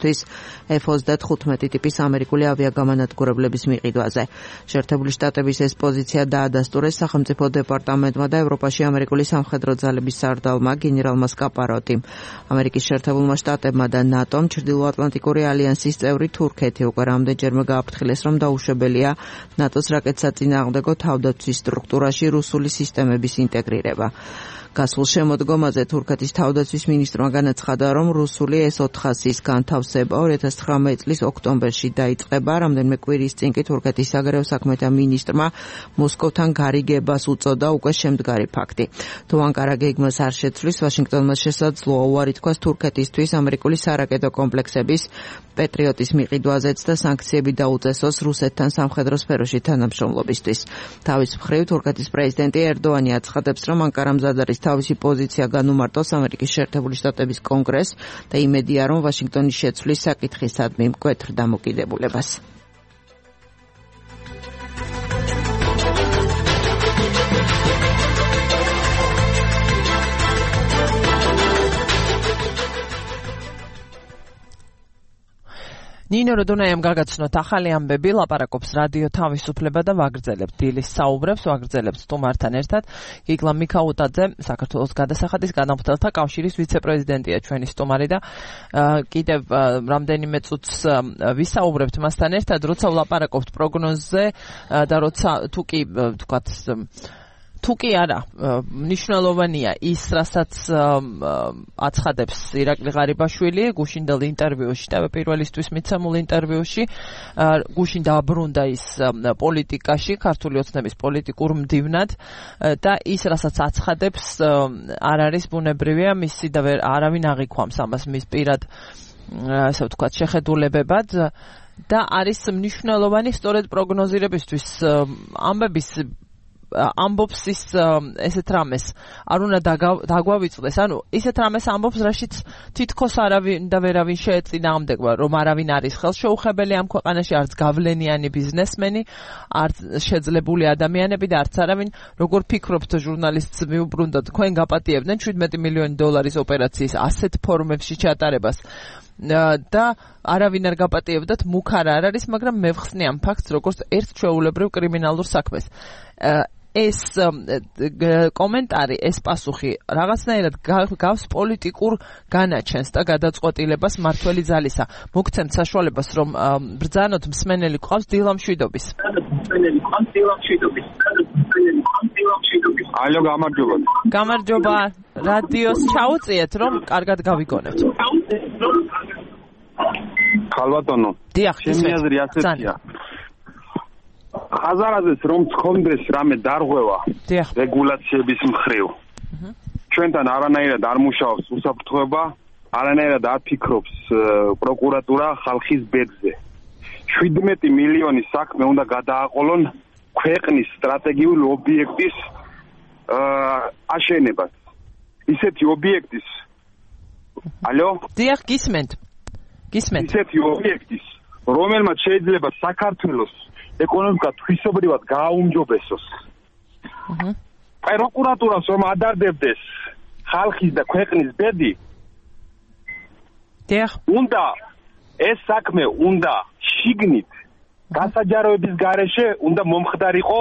F: პრეზიდენტისთვის F-35 ტიპის ამერიკული ავიაგამანადგურებლების მიყიდვაზე. შეერთებული შტატების ეს პოზიცია დაადასტურეს სახელმწიფო დეპარტამენტმა და ევროპაში ამერიკული სამხედრო ძალების სარდალმა გენერალმა სკაპაროტიმ. ამერიკის შეერთებულმა შტატებმა და ნატომ ჩრდილოატლანტიკური ალიანსის წევრი თურქეთი უკვე რამდენჯერმე გააფრთხილეს, რომ დაუშვებელია ნატოს რაკეტსაწინააღმდეგო თავდაცვის სტრუქტურაში რუსული სისტემების ინტეგრირება. გასულ შემოდგომაზე თურქეთის თავდაცვის მინისტრმა განაცხადა, რომ რუსული S-400-ის განთავსება 2019 წლის ოქტომბერში დაიწყება. რამდენიმე კვირის წინ კი თურქეთის საგარეო საქმეთა მინისტრმა მოსკოვთან გარიგებას უწოდა უკვე შემდგარი ფაქტი. თუ ანკარა გეგმას არ შეცვლის, ვაშინგტონმა შესაძლოა უარი თქვას თურქეთისთვის ამერიკული სარაკეტო კომპლექსების პეტრიოტის მიყიდვაზეც და სანქციები დაუწესოს რუსეთთან სამხედრო სფეროში თანამშრომლობისთვის. თავის მხრივ თურქეთის პრეზიდენტი ერდოანი აცხადებს, რომ ანკარა მზად არის თავისი პოზიცია განუმარტოს ამერიკის შეერთებული შტატების კონგრესს და იმედია, რომ ვაშინგტონი შეცვლის საკითხისადმი მკვეთრ დამოკიდებულებას.
B: ნინო როდონაიამ გაგაცნოთ ახალი ამბები, ლაპარაკობს რადიო თავისუფლება და ვაგრძელებთ დილის საუბრებს, ვაგრძელებთ სტუმართან ერთად. გიგლა მიქაუტაძე, საქართველოს გადასახადის განმხდელთა კავშირის ვიცე-პრეზიდენტია ჩვენი სტუმარი და კიდევ რამდენიმე წუთს ვისაუბრებთ მასთან ერთად, როცა ვლაპარაკობთ პროგნოზზე და როცა თუ კი არა, მნიშვნელოვანია ის, რასაც აცხადებს ირაკლი ღარიბაშვილი გუშინდელ ინტერვიუში, პირველისთვის მიცემულ ინტერვიუში, გუშინ დააბრუნდა ის პოლიტიკაში, ქართული ოცნების პოლიტიკურ მდივნად და ის, რასაც აცხადებს, არ არის ბუნებრივია, მისი და არავინ აღიქვამს ამას მის პირად, ასე ვთქვათ, შეხედულებებად და არის მნიშვნელოვანი სწორედ პროგნოზირებისთვის ამბების ამბობს ის ესეთ რამეს არ უნდა დაგვავიწყდეს, ანუ ისეთ რამეს ამბობს, რაშიც თითქოს არავინ და ვერავინ შეეწინააღმდეგება, რომ არავინ არის ხელშეუხებელი ამ ქვეყანაში, არც გავლენიანი ბიზნესმენი, არც შეძლებული ადამიანები და არც არავინ, როგორ ფიქრობთ ჟურნალისტს მიუბრუნდათ, თქვენ გაპატიებდნენ 17 მილიონი დოლარის ოპერაციის ასეთ ფორმებში ჩატარებას და არავინ არ გაპატიებდათ, მუქარა არ არის, მაგრამ მე ვხსნი ამ ფაქტს როგორც ერთ ჩვეულებრივ კრიმინალურ საქმეს. ეს კომენტარი, ეს პასუხი რაღაცნაირად გავს პოლიტიკურ განაჩენს და გადაწყვეტილებას მართველი ძალისა. მოგცემთ საშუალებას, რომ ბრძანოთ მსმენელი გვყავს დილამშვიდობის.
G: ალო, გამარჯობა.
B: გამარჯობა. რადიოს ჩაუწიეთ, რომ კარგად გავიგონებთ.
G: ხალბატონო.
B: დიახ,
G: ჩემი აზრი ასეთია. ხაზარაძეს რომ თქონდეს რამე დარღვევა რეგულაციების მხრივ. ჩვენთან არანაირად არ მუშაობს უსაფრთხოება, არანაირად არ ფიქრობს პროკურატურა ხალხის ბედზე. 17 მილიონი საქმე უნდა გადააყოლონ ქვეყნის სტრატეგიული ობიექტის აშენებას. ისეთი ობიექტის. ალო?
B: დიახ, გისმენთ.
G: ისეთი ობიექტის, რომელმაც შეიძლება საქართველოს ეკონომიკა თვისობრივად გააუმჯობესოს. პროკურატურას რომ ადარდებდეს ხალხის და ქვეყნის ბედი, უნდა ეს საქმე უნდა შიგნით გასაჯაროების გარეშე უნდა მომხდარიყო.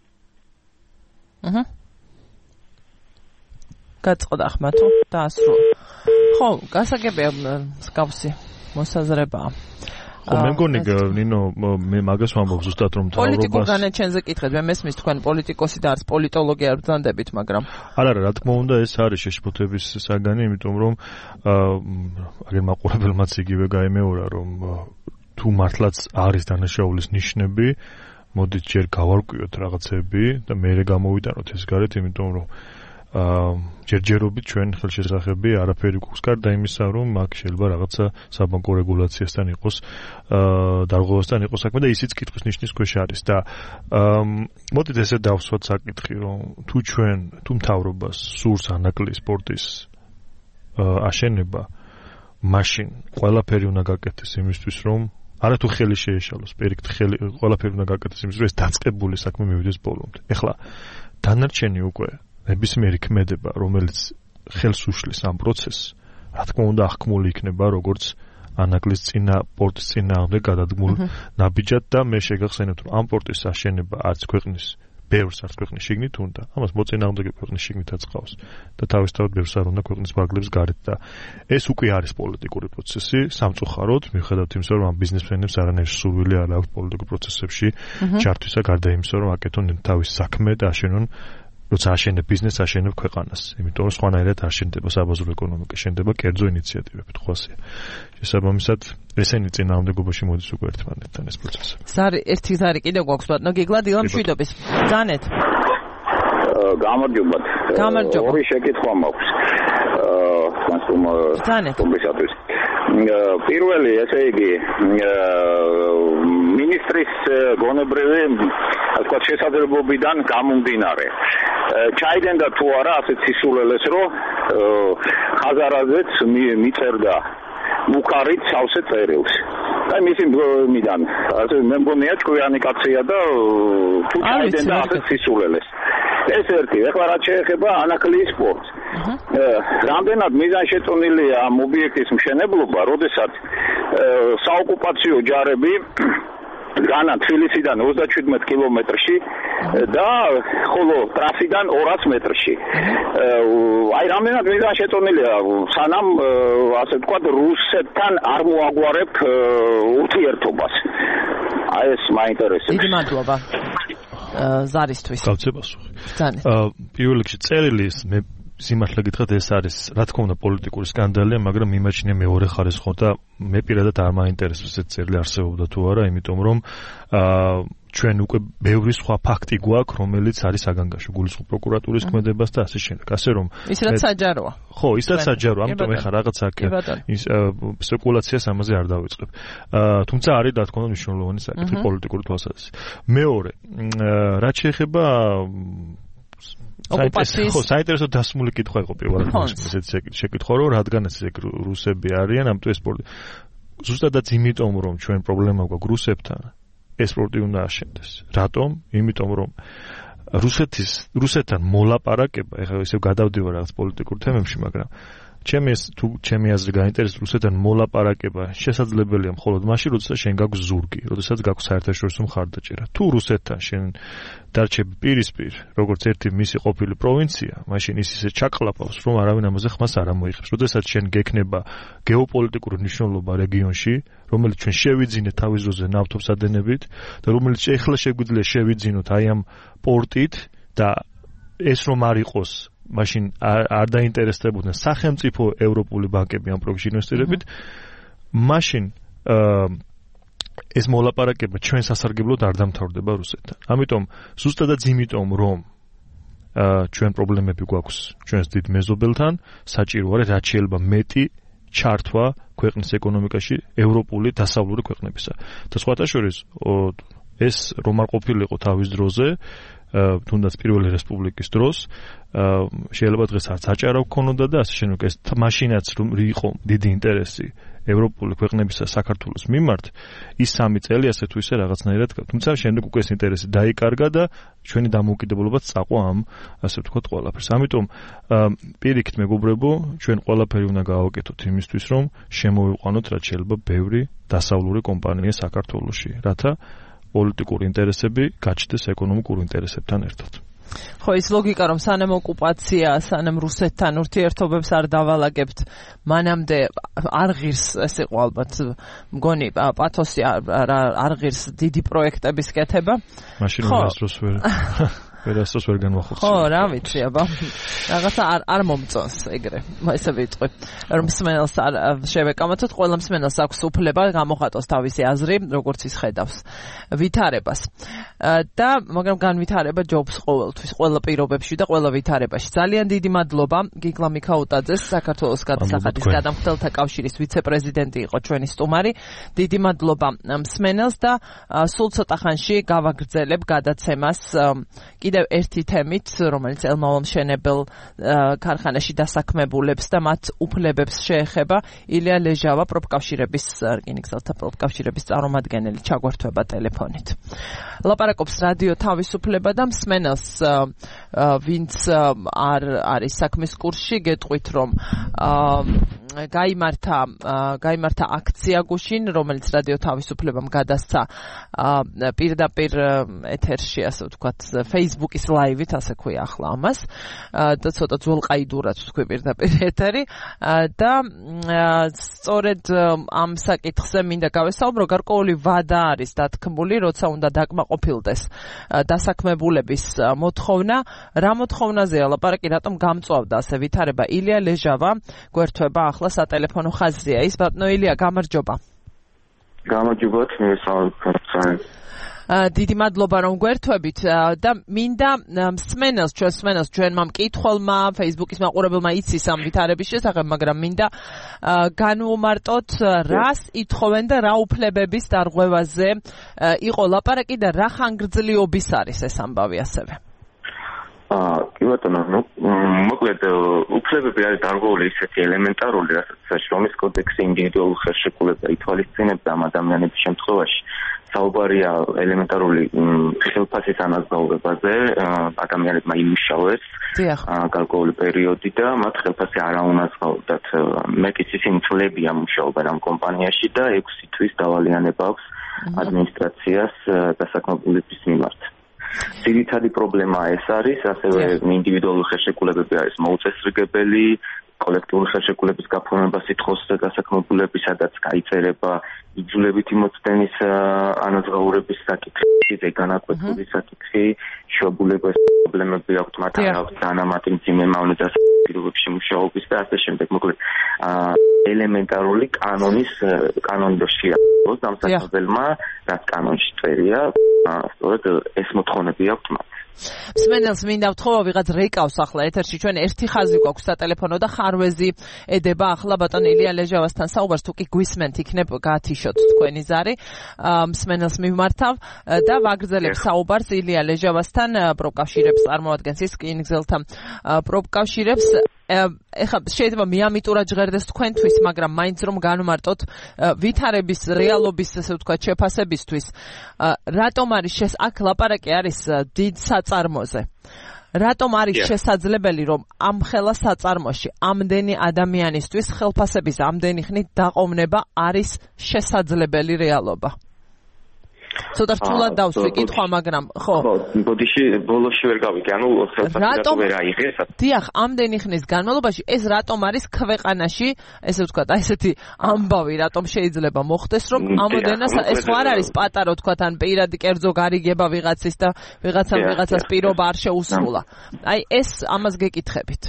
B: გაწყდა ხმათო დაასრულა. ხო, გასაგებია მსგავსი მოსაზრებაა.
C: მე მგონი ნინო მე მაგას ვამბობ ზუსტად რომ თავრობას
B: პოლიტიკურ განაჩენზე კითხეთ, მე მესმის თქვენ პოლიტიკოსი და არც პოლიტოლოგი არ ბრძანდებით, მაგრამ
C: არა, რა თქმა უნდა ეს არის შეშფოთების საგანი, იმიტომ რომ აგერ მაყურებელმაც იგივე გაემეორა, რომ თუ მართლაც არის დანაშაულის ნიშნები, მოდით ჯერ გავარკვიოთ რაღაცები და მერე გამოვიტანოთ ეს გარეთ, იმიტომ რომ ჯერჯერობით ჩვენ ხელშესახები არაფერი გვაქვს გარდა იმისა, რომ აქ შეიძლება რაღაცა საბანკო რეგულაციასთან იყოს, დარღვევასთან იყოს საქმე და ისიც კითხვის ნიშნის ქვეშ არის და მოდით ესე დავსვათ საკითხი, რომ თუ მთავრობას სურს ანაკლი სპორტის აშენება, მაშინ ყველაფერი უნდა გაკეთდეს იმისთვის, რომ არა თუ ხელი შეეშალოს, პირიქით ყველაფერი უნდა გაკეთდეს იმისთვის, რომ ეს დაწყებული საქმე მივიდეს ბოლომდე. ეხლა დანარჩენი უკვე ნებისმიერი ქმედება, რომელიც ხელს უშლის ამ პროცესს, რა თქმა უნდა, აღქმული იქნება როგორც ანაკლის პორტის წინააღმდეგ გადადგმულ ნაბიჯად და მე შეგახსენებთ, რომ ამ პორტის აშენება არც ქვეყნის ბევრს არც ქვეყნის შიგნით უნდა, ამას მოწინააღმდეგე ქვეყნის შიგნითაც ყავს და თავისთავად ბევრს არ უნდა ქვეყნის ბაგლებს გარეთ და ეს უკვე არის პოლიტიკური პროცესი სამწუხაროდ, მიუხედავად იმისა, რომ ამ ბიზნესმენებს არანაირი სურვილი არ აქვს პოლიტიკურ პროცესებში ჩართვისა, გარდა იმისა, რომ აკეთონ თავის საქმე და აშენონ როცა აშენებ ბიზნესს, აშენებ ქვეყანას. იმიტომ რომ სხვანაირად არ შენდება საბაზრო ეკონომიკა, შენდება კერძო ინიციატივები, ხოსია. შესაბამისად, ესენი წინააღმდეგობაში მოდის უკვე ერთმანეთთან ეს პროცესი.
B: ერთი ზარი კიდევ გვაქვს ბატონო გიგლა დილა მშვიდობის. ბრძანეთ.
H: გამარჯობა. ორი შეკითხვა მაქვს. კონსუმისათვის. პირველი, ესე იგი, მინისტრის გონებრივი, ასე ვთქვათ, შესაძლებლობიდან გამომდინარე. ჩაიდენდა თუ არა ასეთ სისულელეს, რომ ხაზარაძეც მიწერდა მუხარით სავსე წერილს. და მისი მიდან, ასე მე მგონია ჭკვიანი კაცია და თუ ჩაიდენდა ასეთ სისულელეს. ეს ერთი, ეხლა რაც შეეხება ანაკლის სპორტს. რამდენად მიზანშეწონილია ამ ობიექტის მშენებლობა, როდესაც საოკუპაციო ჯარები განა თბილისიდან 37 კილომეტრში და ხოლო ტრასიდან 200 მეტრში. აი რამდენად მიზანშეწონილია სანამ ასე ვთქვათ რუსეთთან არ მოაგვარებ ურთიერთობას. აი ეს მაინტერესებს.
B: დიდი მადლობა. ზარისთვის.
C: გავცებასვი. პირველ რიგში წერილის მე სიმართლე გითხრათ ეს არის რა თქმა უნდა პოლიტიკური სკანდალია, მაგრამ მიმაჩნია მეორე ხარისხო და მე პირადად არ მაინტერესებს ეს წერილი არსებობდა თუ არა, იმიტომ რომ ჩვენ უკვე ბევრი სხვა ფაქტი გვაქვს, რომელიც არის საგანგაშო გულისხმობ პროკურატურის ქმედებას და ასე შემდეგ. ასე რომ
B: ის რაც საჯაროა.
C: ხო, ის რაც საჯაროა, ამიტომ ეხლა რაღაც აქ ის სპეკულაციას ამაზე არ დავიწყებ. თუმცა არის რა თქმა უნდა მნიშვნელოვანი საკითხი პოლიტიკური თვალსაზრისით. მეორე, რაც შეეხება საინტერესო დასმული კითხვა იყო პირველად ესეთი შეკითხვა რომ რადგან ესე რუსები არიან ამიტომ ეს სპორტი ზუსტადაც იმიტომ რომ ჩვენ პრობლემა გვაქვს რუსებთან ეს სპორტი უნდა აშენდეს რატომ იმიტომ რომ რუსეთთან მოლაპარაკება ეხლა ისევ გადავდივარ რაღაც პოლიტიკურ თემებში მაგრამ ჩემი აზრი გაინტერესებს რუსეთთან მოლაპარაკება შესაძლებელია მხოლოდ მაშინ როდესაც შენ გაქვს ზურგი როდესაც გაქვს საერთაშორისო მხარდაჭერა თუ რუსეთთან შენ დარჩები პირისპირ როგორც ერთი მისი ყოფილი პროვინცია მაშინ ის ისე ჩაკლაპავს რომ არავინ ამაზე ხმას არ ამოიღებს როდესაც შენ გექნება გეოპოლიტიკური მნიშვნელობა რეგიონში რომელიც ჩვენ შევიძინეთ თავის დროზე ნავთობსადენებით და რომელიც ეხლა შეგვიძლია შევიძინოთ აი ამ პორტით და ეს რომ არ იყოს მაშინ არ დაინტერესდებოდნენ სახელმწიფო ევროპული ბანკები ამ პროექტში ინვესტირებით მაშინ ეს მოლაპარაკება ჩვენ სასარგებლოდ არ დამთავრდება რუსეთთან. ამიტომ ზუსტადაც იმიტომ რომ ჩვენ პრობლემები გვაქვს ჩვენს დიდ მეზობელთან საჭირო არის რაც შეიძლება მეტი ჩართვა ქვეყნის ეკონომიკაში ევროპული დასავლური ქვეყნებისა. და სხვათა შორის ეს რომ არ ყოფილიყო თავის დროზე თუნდაც პირველი რესპუბლიკის დროს შეიძლება დღეს არც აჭარა გქონოდა და ასე შემდეგ ეს მაშინაც რომ იყო დიდი ინტერესი ევროპული ქვეყნებისა საქართველოს მიმართ ის 3 წელი ასე თუ ისე რაღაცნაირად თუმცა შემდეგ უკვე ეს ინტერესი დაიკარგა და ჩვენი დამოუკიდებლობაც წაყვა ამ ასე ვთქვათ ყველაფერს. ამიტომ პირიქით მეგობრებო ჩვენ ყველაფერი უნდა გავაკეთოთ იმისთვის რომ შემოვიყვანოთ რაც შეიძლება ბევრი დასავლური კომპანია საქართველოში რათა პოლიტიკური ინტერესები გაჩნდეს ეკონომიკურ ინტერესებთან ერთად.
B: ხო, ის ლოგიკა რომ სანამ ოკუპაცია, სანამ რუსეთთან ურთიერთობებს არ დავალაგებთ, მანამდე არ ღირს ეს იყო ალბათ მგონი პათოსი არ ღირს დიდი პროექტების კეთება.
C: მაშინ ვერასდროს ვერ განვახორციელებ.
B: ხო, რა ვიცი, აბა. რაღაცა არ მომწონს ეგრე. ესე ვიტყვი. რომ მსმენელს არ შევეკამათოთ, ყველა მსმენელს აქვს უფლება გამოხატოს თავისი აზრი, როგორც ის ხედავს ვითარებას. და მაგრამ განვითარება ჯობს ყოველთვის, ყველა პირობებში და ყველა ვითარებაში. ძალიან დიდი მადლობა გიგლა მიქაუტაძეს, საქართველოს გადასახადის გადამხდელთა კავშირის ვიცე-პრეზიდენტი იყო ჩვენი სტუმარი. დიდი მადლობა მსმენელს და სულ ცოტა ხანში გავაგრძელებ გადაცემას კიდევ ერთი თემით, რომელიც ელმავა-მშენებელ ქარხანაში დასაქმებულებს და მათ უფლებებს შეეხება. ილია ლეჟავა, პროფკავშირების რკინიგზელთა პროფკავშირების წარმომადგენელი ჩაგვერთვება ტელეფონით. ლაპარაკობს რადიო თავისუფლება და მსმენელს ვინც არ არის საქმის კურსში, გეტყვით რომ გაიმართა აქცია გუშინ, რომელიც რადიო თავისუფლებამ გადასცა პირდაპირ ეთერში, ასე ვთქვათ, Facebook-ის ლაივით, ასე ქვია ახლა ამას. და ცოტა ძველყაიდურად თქვი პირდაპირ ეთერი და სწორედ ამ საკითხზე მინდა გავესაუბრო, გარკვეული ვადა არის დათქმული, როცა უნდა დაკმაყოფილდეს დასაქმებულების მოთხოვნა. რა მოთხოვნაზეა ლაპარაკი, რატომ გამწვავდა ასე ვითარება? ილია ლეჟავა გვერდება ახლა სატელეფონო ხაზია. ის ბატონო ილია, გამარჯობა.
I: გამარჯობა, მისაუბრეთ.
B: დიდი მადლობა რომ გვერთვებით და მინდა მსმენელს ჩვენმა მკითხველმა Facebook-ის მაყურებელმა იცის ამ ვითარების შესახებ, მაგრამ მინდა განვუმარტოთ რას ითხოვენ და რა უფლებების დარღვევაზე იყო ლაპარაკი და რა ხანგრძლივობის არის ეს ამბავი ასევე.
I: კი ბატონო, მოკლედ უფლებები არის დარღვეული ისეთი ელემენტარული, რასაც შრომის კოდექსი ინდივიდუალურ ხელშეკრულება ითვალისწინებდა ამ ადამიანების შემთხვევაში. საუბარია ელემენტარული ხელფასის ანაზღაურებაზე, ადამიანებმა იმუშავეს გარკვეული პერიოდი და მათ ხელფასი არ აუნაზღაურდათ. მეტიც ისინი წლებია მუშაობენ ამ კომპანიაში და 6 თვის დავალიანება აქვს ადმინისტრაციას დასაქმებულების მიმართ. ძირითადი პრობლემა ეს არის, ასევე ინდივიდუალური ხელშეკრულებები არის მოუწესრიგებელი, კოლექტიური ხელშეკრულების გაფორმება სიტყვის დასაქმებულების, სადაც გაიწერება იძულებითი მოცდენის ანაზღაურების საკითხი, ზეგანაკვეთური საკითხი, შუაბულებას პრობლემები აქვს, მათ არ აქვს დანამატი მძიმე მავნე დასაქმებულებში მუშაობის და ასე შემდეგ. მოკლედ ელემენტარული კანონი შეაძლოს დამსაქმებელმა, რაც კანონში წერია, სწორედ ეს მოთხოვნები აქვს მათ.
B: მსმენელს მინდა ვთხოვა, ვიღაც რეკავს ახლა ეთერში, ჩვენ ერთი ხაზი გვაქვს სატელეფონო და ხარვეზი ედება ახლა ბატონ ილია ლეჟავასთან საუბარს, თუ კი გვისმენთ, იქნებ გათიშოთ თქვენი ზარი. მსმენელს მივმართავ და ვაგრძელებ საუბარს ილია ლეჟავასთან, პროფკავშირებს წარმოადგენს ის რკინიგზელთა პროფკავშირებს. ეხლა შეიძლება მეამიტურად ჟღერდეს თქვენთვის, მაგრამ მაინც რომ განვმარტოთ ვითარების რეალობის, ასე ვთქვათ, შეფასებისთვის, რატომ არის აქ ლაპარაკი არის დიდ საწარმოზე. რატომ არის შესაძლებელი, რომ ამ ხელა საწარმოში ამდენი ადამიანისთვის ხელფასების ამდენი ხნით დაყოვნება არის შესაძლებელი რეალობა? ცოტა რთულად დავსვი კითხვა, მაგრამ ხო.
I: ბოდიში ბოლოში ვერ გავიგე, ანუ ხელფასი ვერ აიღეს.
B: დიახ, ამდენი ხნის განმავლობაში ეს რატომ არის ქვეყანაში, ესე ვთქვათ, აი ესეთი ამბავი რატომ შეიძლება მოხდეს, რომ ამოდენას ეს ხო არ არის პატარა, ვთქვათ, ან პირადი კერძო გარიგება ვიღაცის და ვიღაცას პირობა არ შეუსრულა. აი ეს ამას გეკითხებით.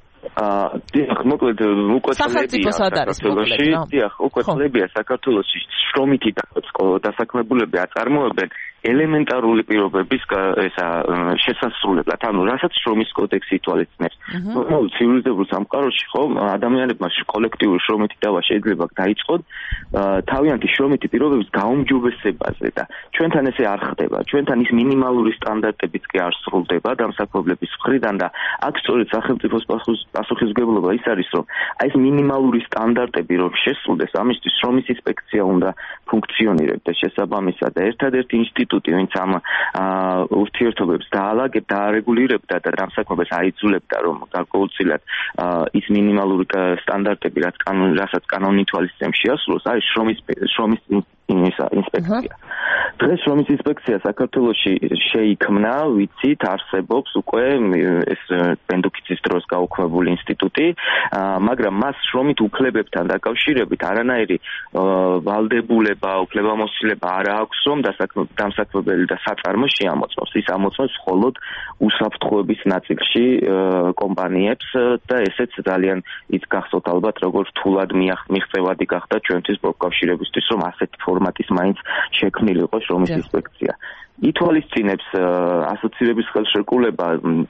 I: დიახ, მოკლედ უკეთელებია საქართველოში, დიახ, უკეთელებია საქართველოში შრომითი დასაქმებულები აწარმოებენ ელემენტარული პირობების შესასრულებლად, ანუ რასაც შრომის კოდექსი ითვალისწინებს. ნორმალურ ცივილიზებულ სამყაროში ხო ადამიანებმა კოლექტიური შრომითი დავა შეიძლება დაიწყონ თავიანთი შრომითი პირობების გაუმჯობესებაზე და ჩვენთან ესე არ ხდება. ჩვენთან ის მინიმალური სტანდარტებიც კი არ სრულდება დამსაქმებლების მხრიდან და აქ სწორედ სახელმწიფოს პასუხისმგებლობა ის არის, რომ აი ეს მინიმალური სტანდარტები რომ შესრულდეს, ამისთვის შრომის ინსპექცია უნდა ფუნქციონირებდეს შესაბამისად და ერთადერთი ინსტიტუტი, ვინც ამ ურთიერთობებს დაარეგულირებდა და დამსაქმებას აიძულებდა, რომ გარკვეულწილად ის მინიმალური სტანდარტები, რასაც კანონი ითვალისწინებს, შეასრულოს, არის შრომის ინსპექცია. დღეს შრომის ინსპექცია საქართველოში შეიქმნა, ვიცით, არსებობს უკვე ეს პენდუქიცის დროს გაუქმებული ინსტიტუტი, მაგრამ მას შრომით უფლებებთან დაკავშირებით არანაირი ვალდებულება, უფლებამოსილება არ აქვს, რომ დამსაქმებელი და საწარმო შეამოწმოს. ის ამოწმოს მხოლოდ უსაფრთხოების ნაწილში კომპანიებს და ესეც ძალიან ის გახსოვთ ალბათ, როგორც რთულად მიღწევადი გახდა ჩვენთვის პროფკავშირებისთვის, რომ ასეთი ფორმატის მაინც შექმნილი იყო შრომის ინსპექცია. ითვალისწინებს ასოცირების ხელშეკრულება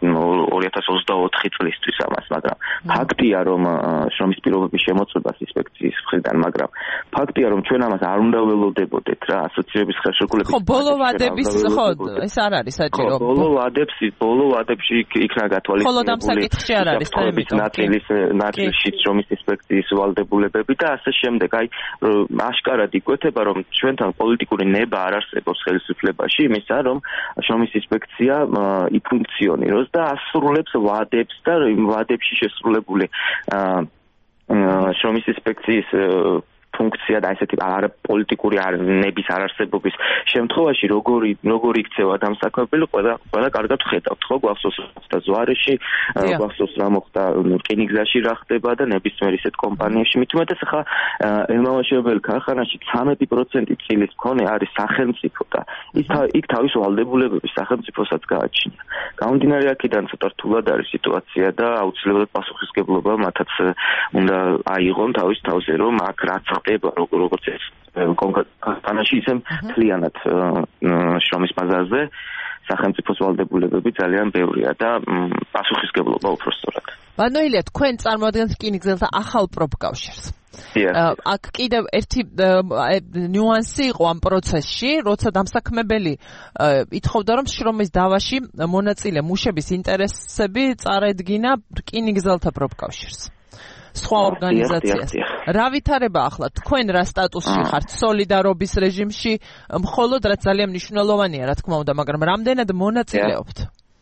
I: 2024 წლისთვის ამას, მაგრამ ფაქტია, რომ შრომის პირობების შემოწმებას ინსპექციის მხრიდან, მაგრამ ფაქტია, რომ ჩვენ ამას არ უნდა ველოდებოდეთ რა, ასოცირების ხელშეკრულების.
B: ხო, ბოლო ვადების, ხო, ეს არ არის საჭირო.
I: ბოლო ვადებში იქნა გათვალისწინებული.
B: ხოლო ამ საკითხში არ არის
I: ნაწილში შრომის ინსპექციის ვალდებულებები და ასე შემდეგ. აი, აშკარად იკვეთება, რომ ჩვენთან პოლიტიკური ნება არ არსებობს ხელისუფლებაში, იმისა, რომ შრომის ინსპექცია იფუნქციონიროს და ასრულებს ვადებს და იმ ვადებში შესრულებული შრომის ინსპექციის ფუნქცია და ესეთი პოლიტიკური ნების არარსებობის შემთხვევაში როგორ იქცევა დამსაქმებელი ყველა კარგად ხედავთ ხო გვახსოვს და ზვარეში გვახსოვს რა მოხდა რკინიგზაში რა ხდება და ნებისმიერ ისეთ კომპანიაში მით უმეტეს ახლა ელმამაშობელ ქარხანაში 13% წილის მქონე არის სახელმწიფო და იქ თავის ვალდებულებების სახელმწიფოსაც გააჩნია გამომდინარე აქედან ცოტა რთულად არის სიტუაცია და აუცილებლად პასუხისმგებლობა მათაც უნდა აიღონ თავის თავზე რომ აქ რაც როგორც ეს კომპანიაში ისე მთლიანად შრომის ბაზარზე სახელმწიფოს ვალდებულებები ძალიან ბევრია და პასუხისმგებლობა უფრო სწორად.
B: ბატონო ილია, თქვენ წარმოადგენთ რკინიგზელთა ახალ პროფკავშირს. აქ კიდევ ერთი ნიუანსი იყო ამ პროცესში, როცა დამსაქმებელი ითხოვდა რომ შრომის დავაში მონაწილე მუშების ინტერესები წარედგინა რკინიგზელთა პროფკავშირს. სხვა ორგანიზაციას. რა ვითარება ახლა თქვენ რა სტატუსში ხართ სოლიდარობის რეჟიმში მხოლოდ რაც ძალიან მნიშვნელოვანია რა თქმა უნდა მაგრამ რამდენად მონაწილეობთ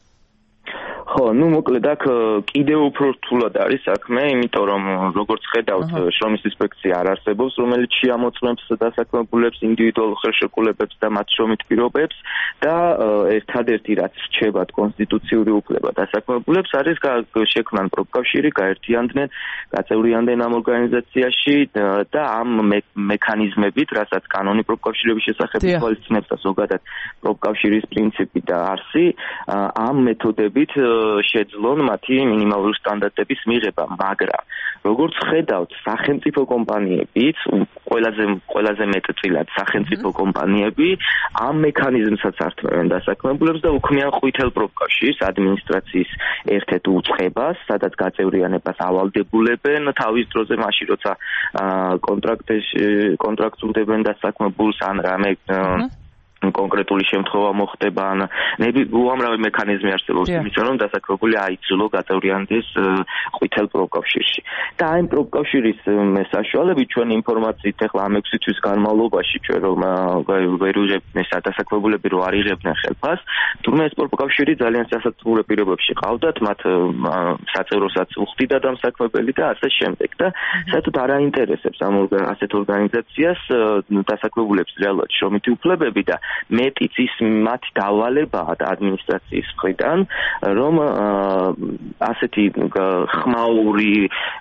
I: ხო, მოკლედ აქ კიდევ უფრო რთულად არის საქმე, იმიტომ რომ როგორც ხედავთ, შრომის ინსპექცია არ არსებობს, რომელიც შეამოწმებს დასაქმებულებს, ინდივიდუალურ ხელშეკრულებებს და მათ შრომით პირობებს და ერთადერთი რაც რჩებათ კონსტიტუციური უფლება დასაქმებულებს არის შექმნან პროფკავშირი, გაერთიანდნენ, გაწევრიანდნენ ამ ორგანიზაციაში და ამ მექანიზმებით, რასაც კანონი პროფკავშირების შესახებ ითვალისწინებს და ზოგადად პროფკავშირის პრინციპი და არსი, ამ მეთოდებით შეძლონ მათი მინიმალური სტანდარტების მიღება, მაგრამ როგორც ხედავთ, სახელმწიფო კომპანიებიც, ყველაზე მეტწილად სახელმწიფო კომპანიები ამ მექანიზმსაც ართმევენ დასაქმებულებს და უქმნიან ყვითელ პროფკავშირს ადმინისტრაციის ერთ-ერთ უწყებას, სადაც გაწევრიანებას ავალდებულებენ თავის დროზე, მაშინ როცა კონტრაქტს უდებენ დასაქმებულს ან რამე კონკრეტული შემთხვევა მოხდება ან უამრავი მექანიზმი არსებობს იმისა რომ დასაქმებული აიძულო გაწევრიანდეს ყვითელ პროფკავშირში და აი პროფკავშირის საშუალებით ჩვენ ინფორმაციით ახლა ამ 6 თვის განმავლობაში ჩვენ რომ ვერ ვიღებთ დასაქმებულები რომ არ იღებდნენ ხელფას თუმცა ეს პროფკავშირი ძალიან სასაცილო პირობებში ყავდათ მათ საწევროსაც უხდიდა დამსაქმებელი და ასე შემდეგ და საერთოდ არ აინტერესებს ამ ასეთ ორგანიზაციას დასაქმებულებს რეალურად შრომითი უფლებები და მეტიც ის მათი დავალებაა ადმინისტრაციის მხრიდან, რომ ასეთი ხმაური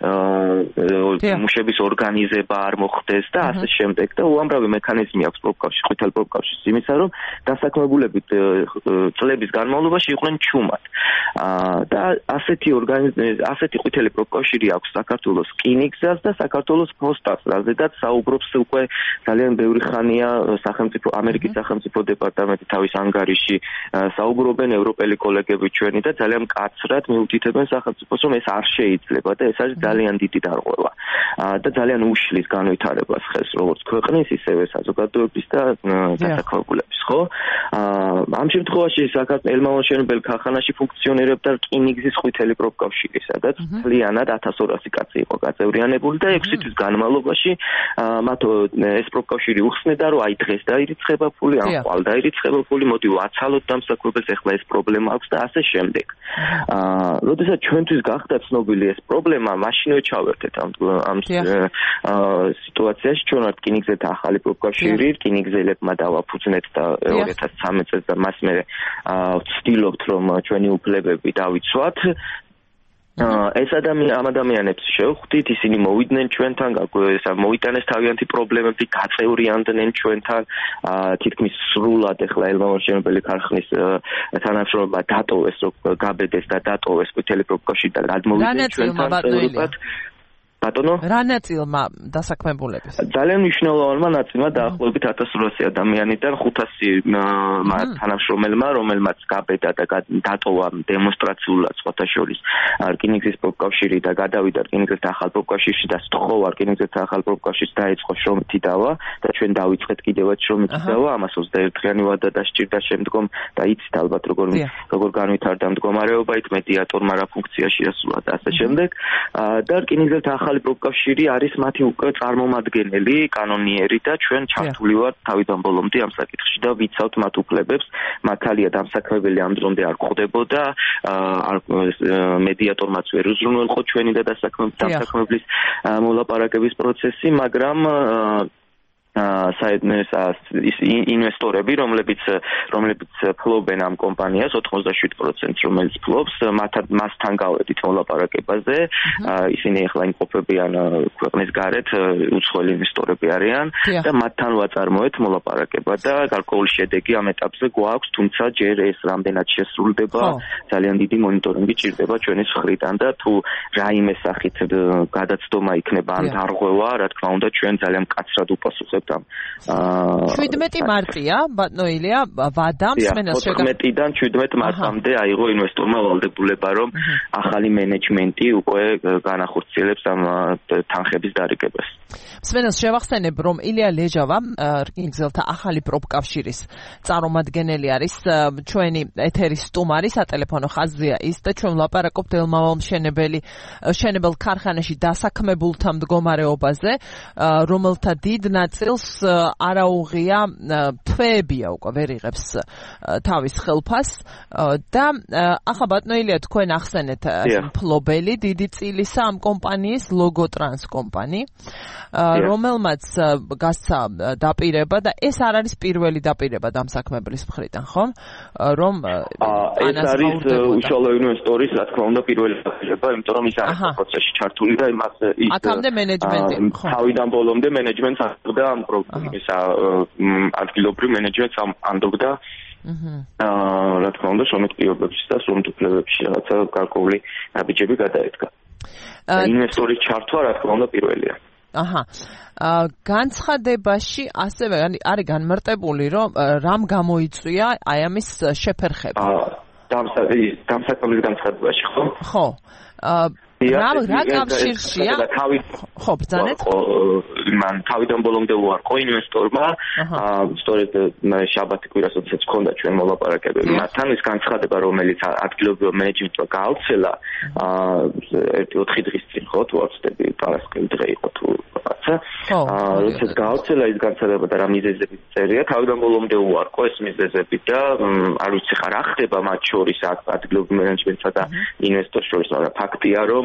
I: მუშების ორგანიზება არ მოხდეს და ასე შემდეგ და უამრავი მექანიზმი აქვს პროფკავშირში, ყვითელ პროფკავშირში, იმისა რომ დასაქმებულები წლების განმავლობაში იყვნენ ჩუმად. და ასეთი ყვითელი პროფკავშირი აქვს საქართველოს რკინიგზას და საქართველოს პოსტას, რაზედაც საუბრობს უკვე ძალიან ბევრი ხანია ამერიკის სახელმწიფო დეპარტამენტი თავის ანგარიში საუბრობენ ევროპელი კოლეგები ჩვენი და ძალიან მკაცრად მიუთითებენ სახელმწიფოს რომ ეს არ შეიძლება და ეს არის ძალიან დიდი დარღვევა და ძალიან უშლის განვითარებას ხელს როგორც ქვეყნის ისევე საზოგადოების და დასაქმებულების ხო ამ შემთხვევაში ელმამაშენებელ ქარხანაში ფუნქციონირებდა რკინიგზის ყვითელი პროფკავშირი სადაც მთლიანად 1200 კაცი იყო გაწევრიანებული და 6 თვის განმავლობაში მათ ეს პროფკავშირი უხსნედა რომ აი დღეს დაირიცხება ფული ან ხვალ დაირიცხება ფული მოდი ვაცალოთ დამსაქმებელს ახლა ეს პრობლემა აქვს და ასე შემდეგ. როდესაც ჩვენთვის გახდა ცნობილი ეს პრობლემა, მაშინვე ჩავერთეთ ამ სიტუაციაში ჩვენ რკინიგზელთა ახალი პროფკავშირი, რკინიგზელებმა დავაფუძნეთ და 2013 წელს და მას მერე ვცდილობთ რომ ჩვენი უფლებები დავიცვათ. ეს ამ ადამიანებს შევხვდით, ისინი მოვიდნენ ჩვენთან, მოიტანეს თავიანთი პრობლემები, გაწევრიანდნენ ჩვენთან, თითქმის სრულად ახლა ელმამაშენებელი ქარხნის თანამშრომლობა დატოვეს, გაბედეს და დატოვეს ყვითელი პროფკავშირი და გადმოვიდნენ ჩვენთან. ბატონო?
B: რა ნაწილმა დასაქმებულების?
I: ძალიან მნიშვნელოვანმა ნაწილმა დაახლოებით 1800 ადამიანიდან 500 თანამშრომელმა, რომელმაც გაბედა და დატოვა დემონსტრაციულად სხვათა შორის რკინიგზის პროფკავშირი და გადავიდა რკინიგზელთა ახალ პროფკავშირში და სთხოვა რკინიგზელთა ახალ პროფკავშირს დაიწყო შრომითი დავა და ჩვენ დავიწყეთ კიდევაც შრომითი დავა, ამას 21-დღიანი ვადა დასჭირდა შემდგომ და იცით ალბათ როგორ განვითარდა მდგომარეობა, იქ მედიატორმა რა ფუნქცია შეასრულა და ასე შემდეგ და რკინიგზელთა ახალ ახალი პროფკავშირი არის მათი უკვე წარმომადგენელი, კანონიერი და ჩვენ ჩართული ვართ თავიდან ბოლომდე ამ საკითხში და ვიცავთ მათ უფლებებს. მართალია დამსაქმებელი ამ დრომდე არ ხვდებოდა, მედიატორმაც ვერ უზრუნველყო ჩვენი და დამსაქმებლის მოლაპარაკების პროცესი, მაგრამ ინვესტორები, რომლებიც ფლობენ ამ კომპანიას 87%, რომელიც ფლობს, მასთან გავედით მოლაპარაკებაზე. ისინი ახლა იმყოფებიან ქვეყნის გარეთ, უცხოელი ინვესტორები არიან და მათთან ვაწარმოეთ მოლაპარაკება და გარკვეული შედეგი ამ ეტაპზე გვაქვს, თუმცა ჯერ ეს რამდენად შესრულდება, ძალიან დიდი მონიტორინგი ჭირდება ჩვენი მხრიდან და თუ რაიმე სახით გადაცდომა იქნება ან დარღვევა, რა თქმა უნდა, ჩვენ ძალიან მკაცრად უპასუხებთ.
B: 17 მარტია, ბატონო ილია, ვადა მსმენელს
I: 14-დან 17 მარტამდე აიღო ინვესტორმა ვალდებულება, რომ ახალი მენეჯმენტი უკვე განახორციელებს ამ თანხების დარიგებას.
B: მსმენელს შევახსენებ, რომ ილია ლეჟავა, რკინიგზელთა ახალი პროფკავშირის წარმომადგენელი არის, ჩვენი ეთერის სტუმარი, სატელეფონო ხაზია ის და ჩვენ ვლაპარაკობთ ელმავალ მშენებელ ქარხანაში დასაქმებულთა მდგომარეობაზე, რომელთა დიდ ნაწილს არაუღია თვეებია უკვე ვერ იღებს თავის ხელფას და ახლა ბატონო ილია თქვენ ახსენეთ მფლობელი დიდი წილისა ამ კომპანიის ლოგოტრანს კომპანი, რომელმაც გასცა დაპირება და ეს არ არის პირველი დაპირება დამსაქმებლის მხრიდან, ხო? რომ
I: ეს არის უშუალო ინვესტორის, რა თქმა უნდა, პირველი დაპირება, იმიტომ რომ ის არის პროცესში ჩართული და იმას
B: აქამდე მენეჯმენტი, ხო?
I: თავიდან ბოლომდე მენეჯმენტს ანდობდა ამ პროგრამისა ადგილობრივ მენეჯმენტს ანდობდა რა თქმა უნდა შრომით პირობებში და სრულ უფლებებში რაღაცა გარკვეული ნაბიჯები გადაედგა. ინვესტორის ჩართვა რა თქმა უნდა პირველია.
B: განცხადებაში ასევე არის განმარტებული, რომ რამ გამოიწვია აი ამის შეფერხება.
I: დამსაქმებლის განცხადებაში, ხო?
B: ხო. რა კავშირშია? ხო, ბრძანეთ.
I: მან თავიდან ბოლომდე უარყო ინვესტორმა, სწორედ შაბათი კვირას, როდესაც ჰქონდა ჩვენ მოლაპარაკებები მათთან, ის განცხადება, რომელიც ადგილობრივ მენეჯმენტმა გააუცილა 1-4 დღის წინ, ხო, თუ არ ვცდები, პარასკევი დღე იყო თუ რაღაცა. როდესაც გააუცილა ის განცხადება და რა მიზეზები წერია, თავიდან ბოლომდე უარყო ეს მიზეზები და არ ვიცი ხარ რა ხდება მათ შორის ადგილობრივ მენეჯმენტსა და ინვესტორს შორის, მაგრამ ფაქტია, რომ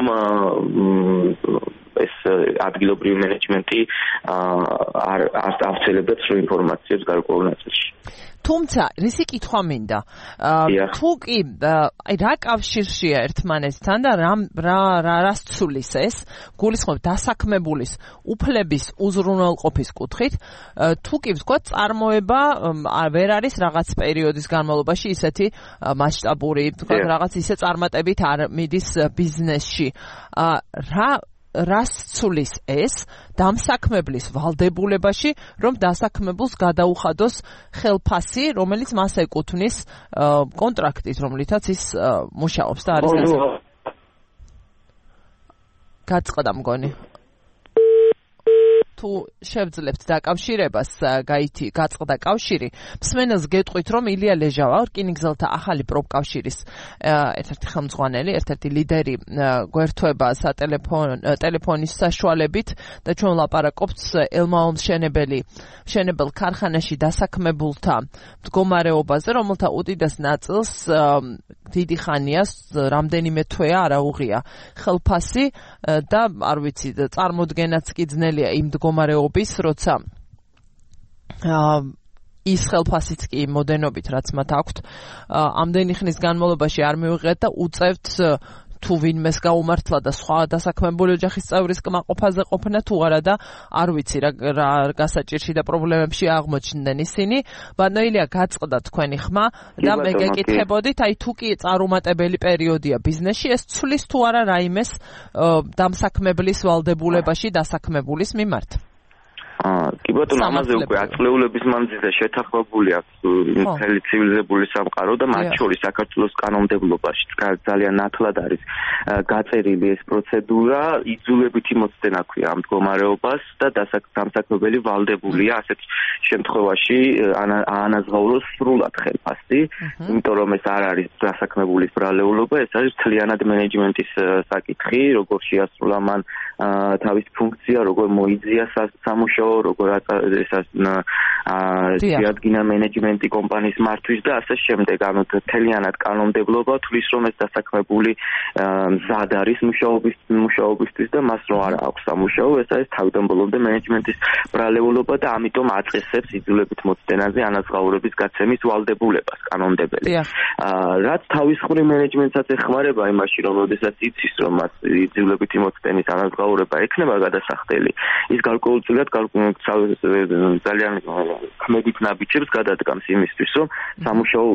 I: ეს ადგილობრივი მენეჯმენტი არ ავცელებდა სრულ ინფორმაციებს გარკვეულ ნაწილში.
B: თუმცა, რისი კითხვა მინდა? თუ კი რა კავშირშია ერთმანეთთან და რას ცulis ეს? გულისხმობ დასაქმებულის უფლების უზრუნველყოფის კუთხით, თუ კი ვთქვა, წარმოება ვერ არის რაღაც პერიოდის განმავლობაში ისეთი მასშტაბური, ვთქვა, რაღაც ისე წარმატებით არ მიდის ბიზნესში. რას ცulis ეს დამსაქმებლის ვალდებულებაში, რომ დასაქმებულს გადაუხადოს ხელფასი, რომელიც მას ეკუთვნის კონტრაქტით, რომლითაც ის მუშაობს და არის გაწყდა მგონი. თუ შევძლებთ დაკავშირებას, გაწყდა კავშირი, მსმენელს გეტყვით, რომ ილია ლეჟავა, რკინიგზელთა ახალი პროფკავშირის ერთ-ერთი ხელმძღვანელი, ერთ-ერთი ლიდერი გვერდება ტელეფონის საშუალებით და ჩვენ ვლაპარაკობთ ელმავალ მშენებელ ქარხანაში დასაქმებულთა მდგომარეობაზე, რომელთა უდიდეს ნაწილს დიდი ხანია, რამდენიმე თვეა არაუღია ხელფასი და არ ვიცი, წარმოდგენაც კი ძნელია იმ მდგომარეობის, როცა ის ხელფასიც კი მოდენობით, რაც მათ აქვთ, ამდენი ხნის განმავლობაში არ მივიღეთ და უწევთ თუ ვინმეს გაუმართლა და სხვა დასაქმებული ოჯახის წევრის კმაყოფაზე ყოფნა თუ არა და არ ვიცი რა გასაჭირში და პრობლემებში აღმოჩნდნენ ისინი. ბატონო ილია, გაწყდა თქვენი ხმა და მე გეკითხებოდით, აი თუ კი წარუმატებელი პერიოდია ბიზნესში, ეს ცulis თუ არა რაიმეს დამსაქმებლის ვალდებულებაში დასაქმებულის მიმართ?
I: კი ბატონო, ამაზე უკვე ათწლეულების მანძილზე შეთანხმებული აქვს მთელი ცივილიზებული სამყარო და მათ შორის საქართველოს კანონმდებლობაში ძალიან ნათლად არის გაწერილი ეს პროცედურა, იძულებითი მოცდენა ქვია ამ მდგომარეობას და დამსაქმებელი ვალდებულია ასეთ შემთხვევაში აანაზღაუროს სრულად ხელფასი, იმიტომ რომ ეს არ არის დასაქმებულის ბრალეულობა, ეს არის მთლიანად მენეჯმენტის საკითხი, როგორ შეასრულა მან თავის ფუნქცია, როგორ მოიძია სამუშაო, როგორ შეადგინა მენეჯმენტი კომპანიის მართვის და ასე შემდეგ. ანუ თელიანად კანონმდებლობა თulis რომ ეს დასაქმებული მზად არის მუშაობისთვის და მას რო არ აქვს სამუშაო, ეს არის თავიდან ბოლომდე მენეჯმენტის ბრალეულობა და ამიტომ აწესებს იძულებით მოცდენაზე ანაზღაურების გაცემის ვალდებულებას კანონმდებელი. რაც თავისხრივ მენეჯმენტსაც ეხმარება იმაში, რომ როდესაც იცის, რომ მას იძულებითი მოცდენის ანაზღაურება ექნება გადასახდელი, ის გარკვეულწილად ძალიან ქმედით ნაბიჯებს გადადგამს იმისთვის, რომ სამუშაო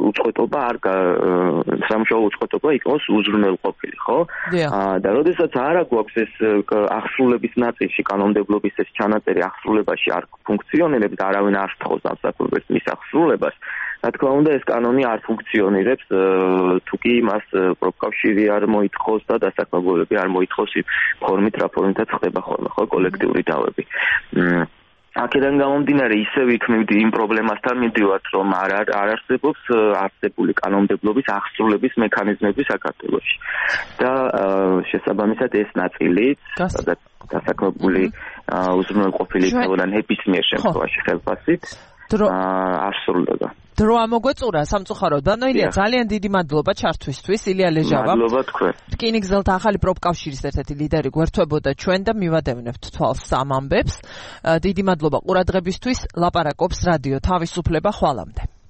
I: უწყვეტობა იყოს უზრუნველყოფილი, ხო? და როდესაც არა გვაქვს ეს აღსრულების ნაწილში კანონმდებლობის ეს ჩანაწერი აღსრულებაში არ ფუნქციონირებს და არავინ არ სთხოვს ამ საკუთრების მის აღსრულებას, რა თქმა უნდა ეს კანონი არ ფუნქციონირებს თუ კი მას პროფკავშირი არ მოითხოვს და დასაქმებულები არ მოითხოვს იმ ფორმით, რა ფორმითაც ხდება ხოლმე, ხო, კოლექტიური დავები. აქედან გამომდინარე ისევ იქნებით იმ პრობლემასთან მიდივართ, რომ არ არსებობს არსებული კანონმდებლობის აღსრულების მექანიზმები საქართველოში. და შესაბამისად ეს ნაწილი, სადაც დასაქმებული უზრუნველყოფილი იქნებოდა ნებისმიერ შემთხვევაში ხელფასით, აღსრულდება.
B: დრო ამოგვეწურა სამწუხაროდ. ბანოილია, ძალიან დიდი მადლობა ჩართვისთვის. ილია ლეჟავა.
I: მადლობა თქვენ.
B: რკინიგზელთა ახალი პროფკავშირის ერთ-ერთი ლიდერი გვერდთვებოდა ჩვენ და მივადევნებთ თვალს ამ ამბებს. დიდი მადლობა ყურადღებისთვის. ლაპარაკობს რადიო თავისუფლება. ხვალამდე.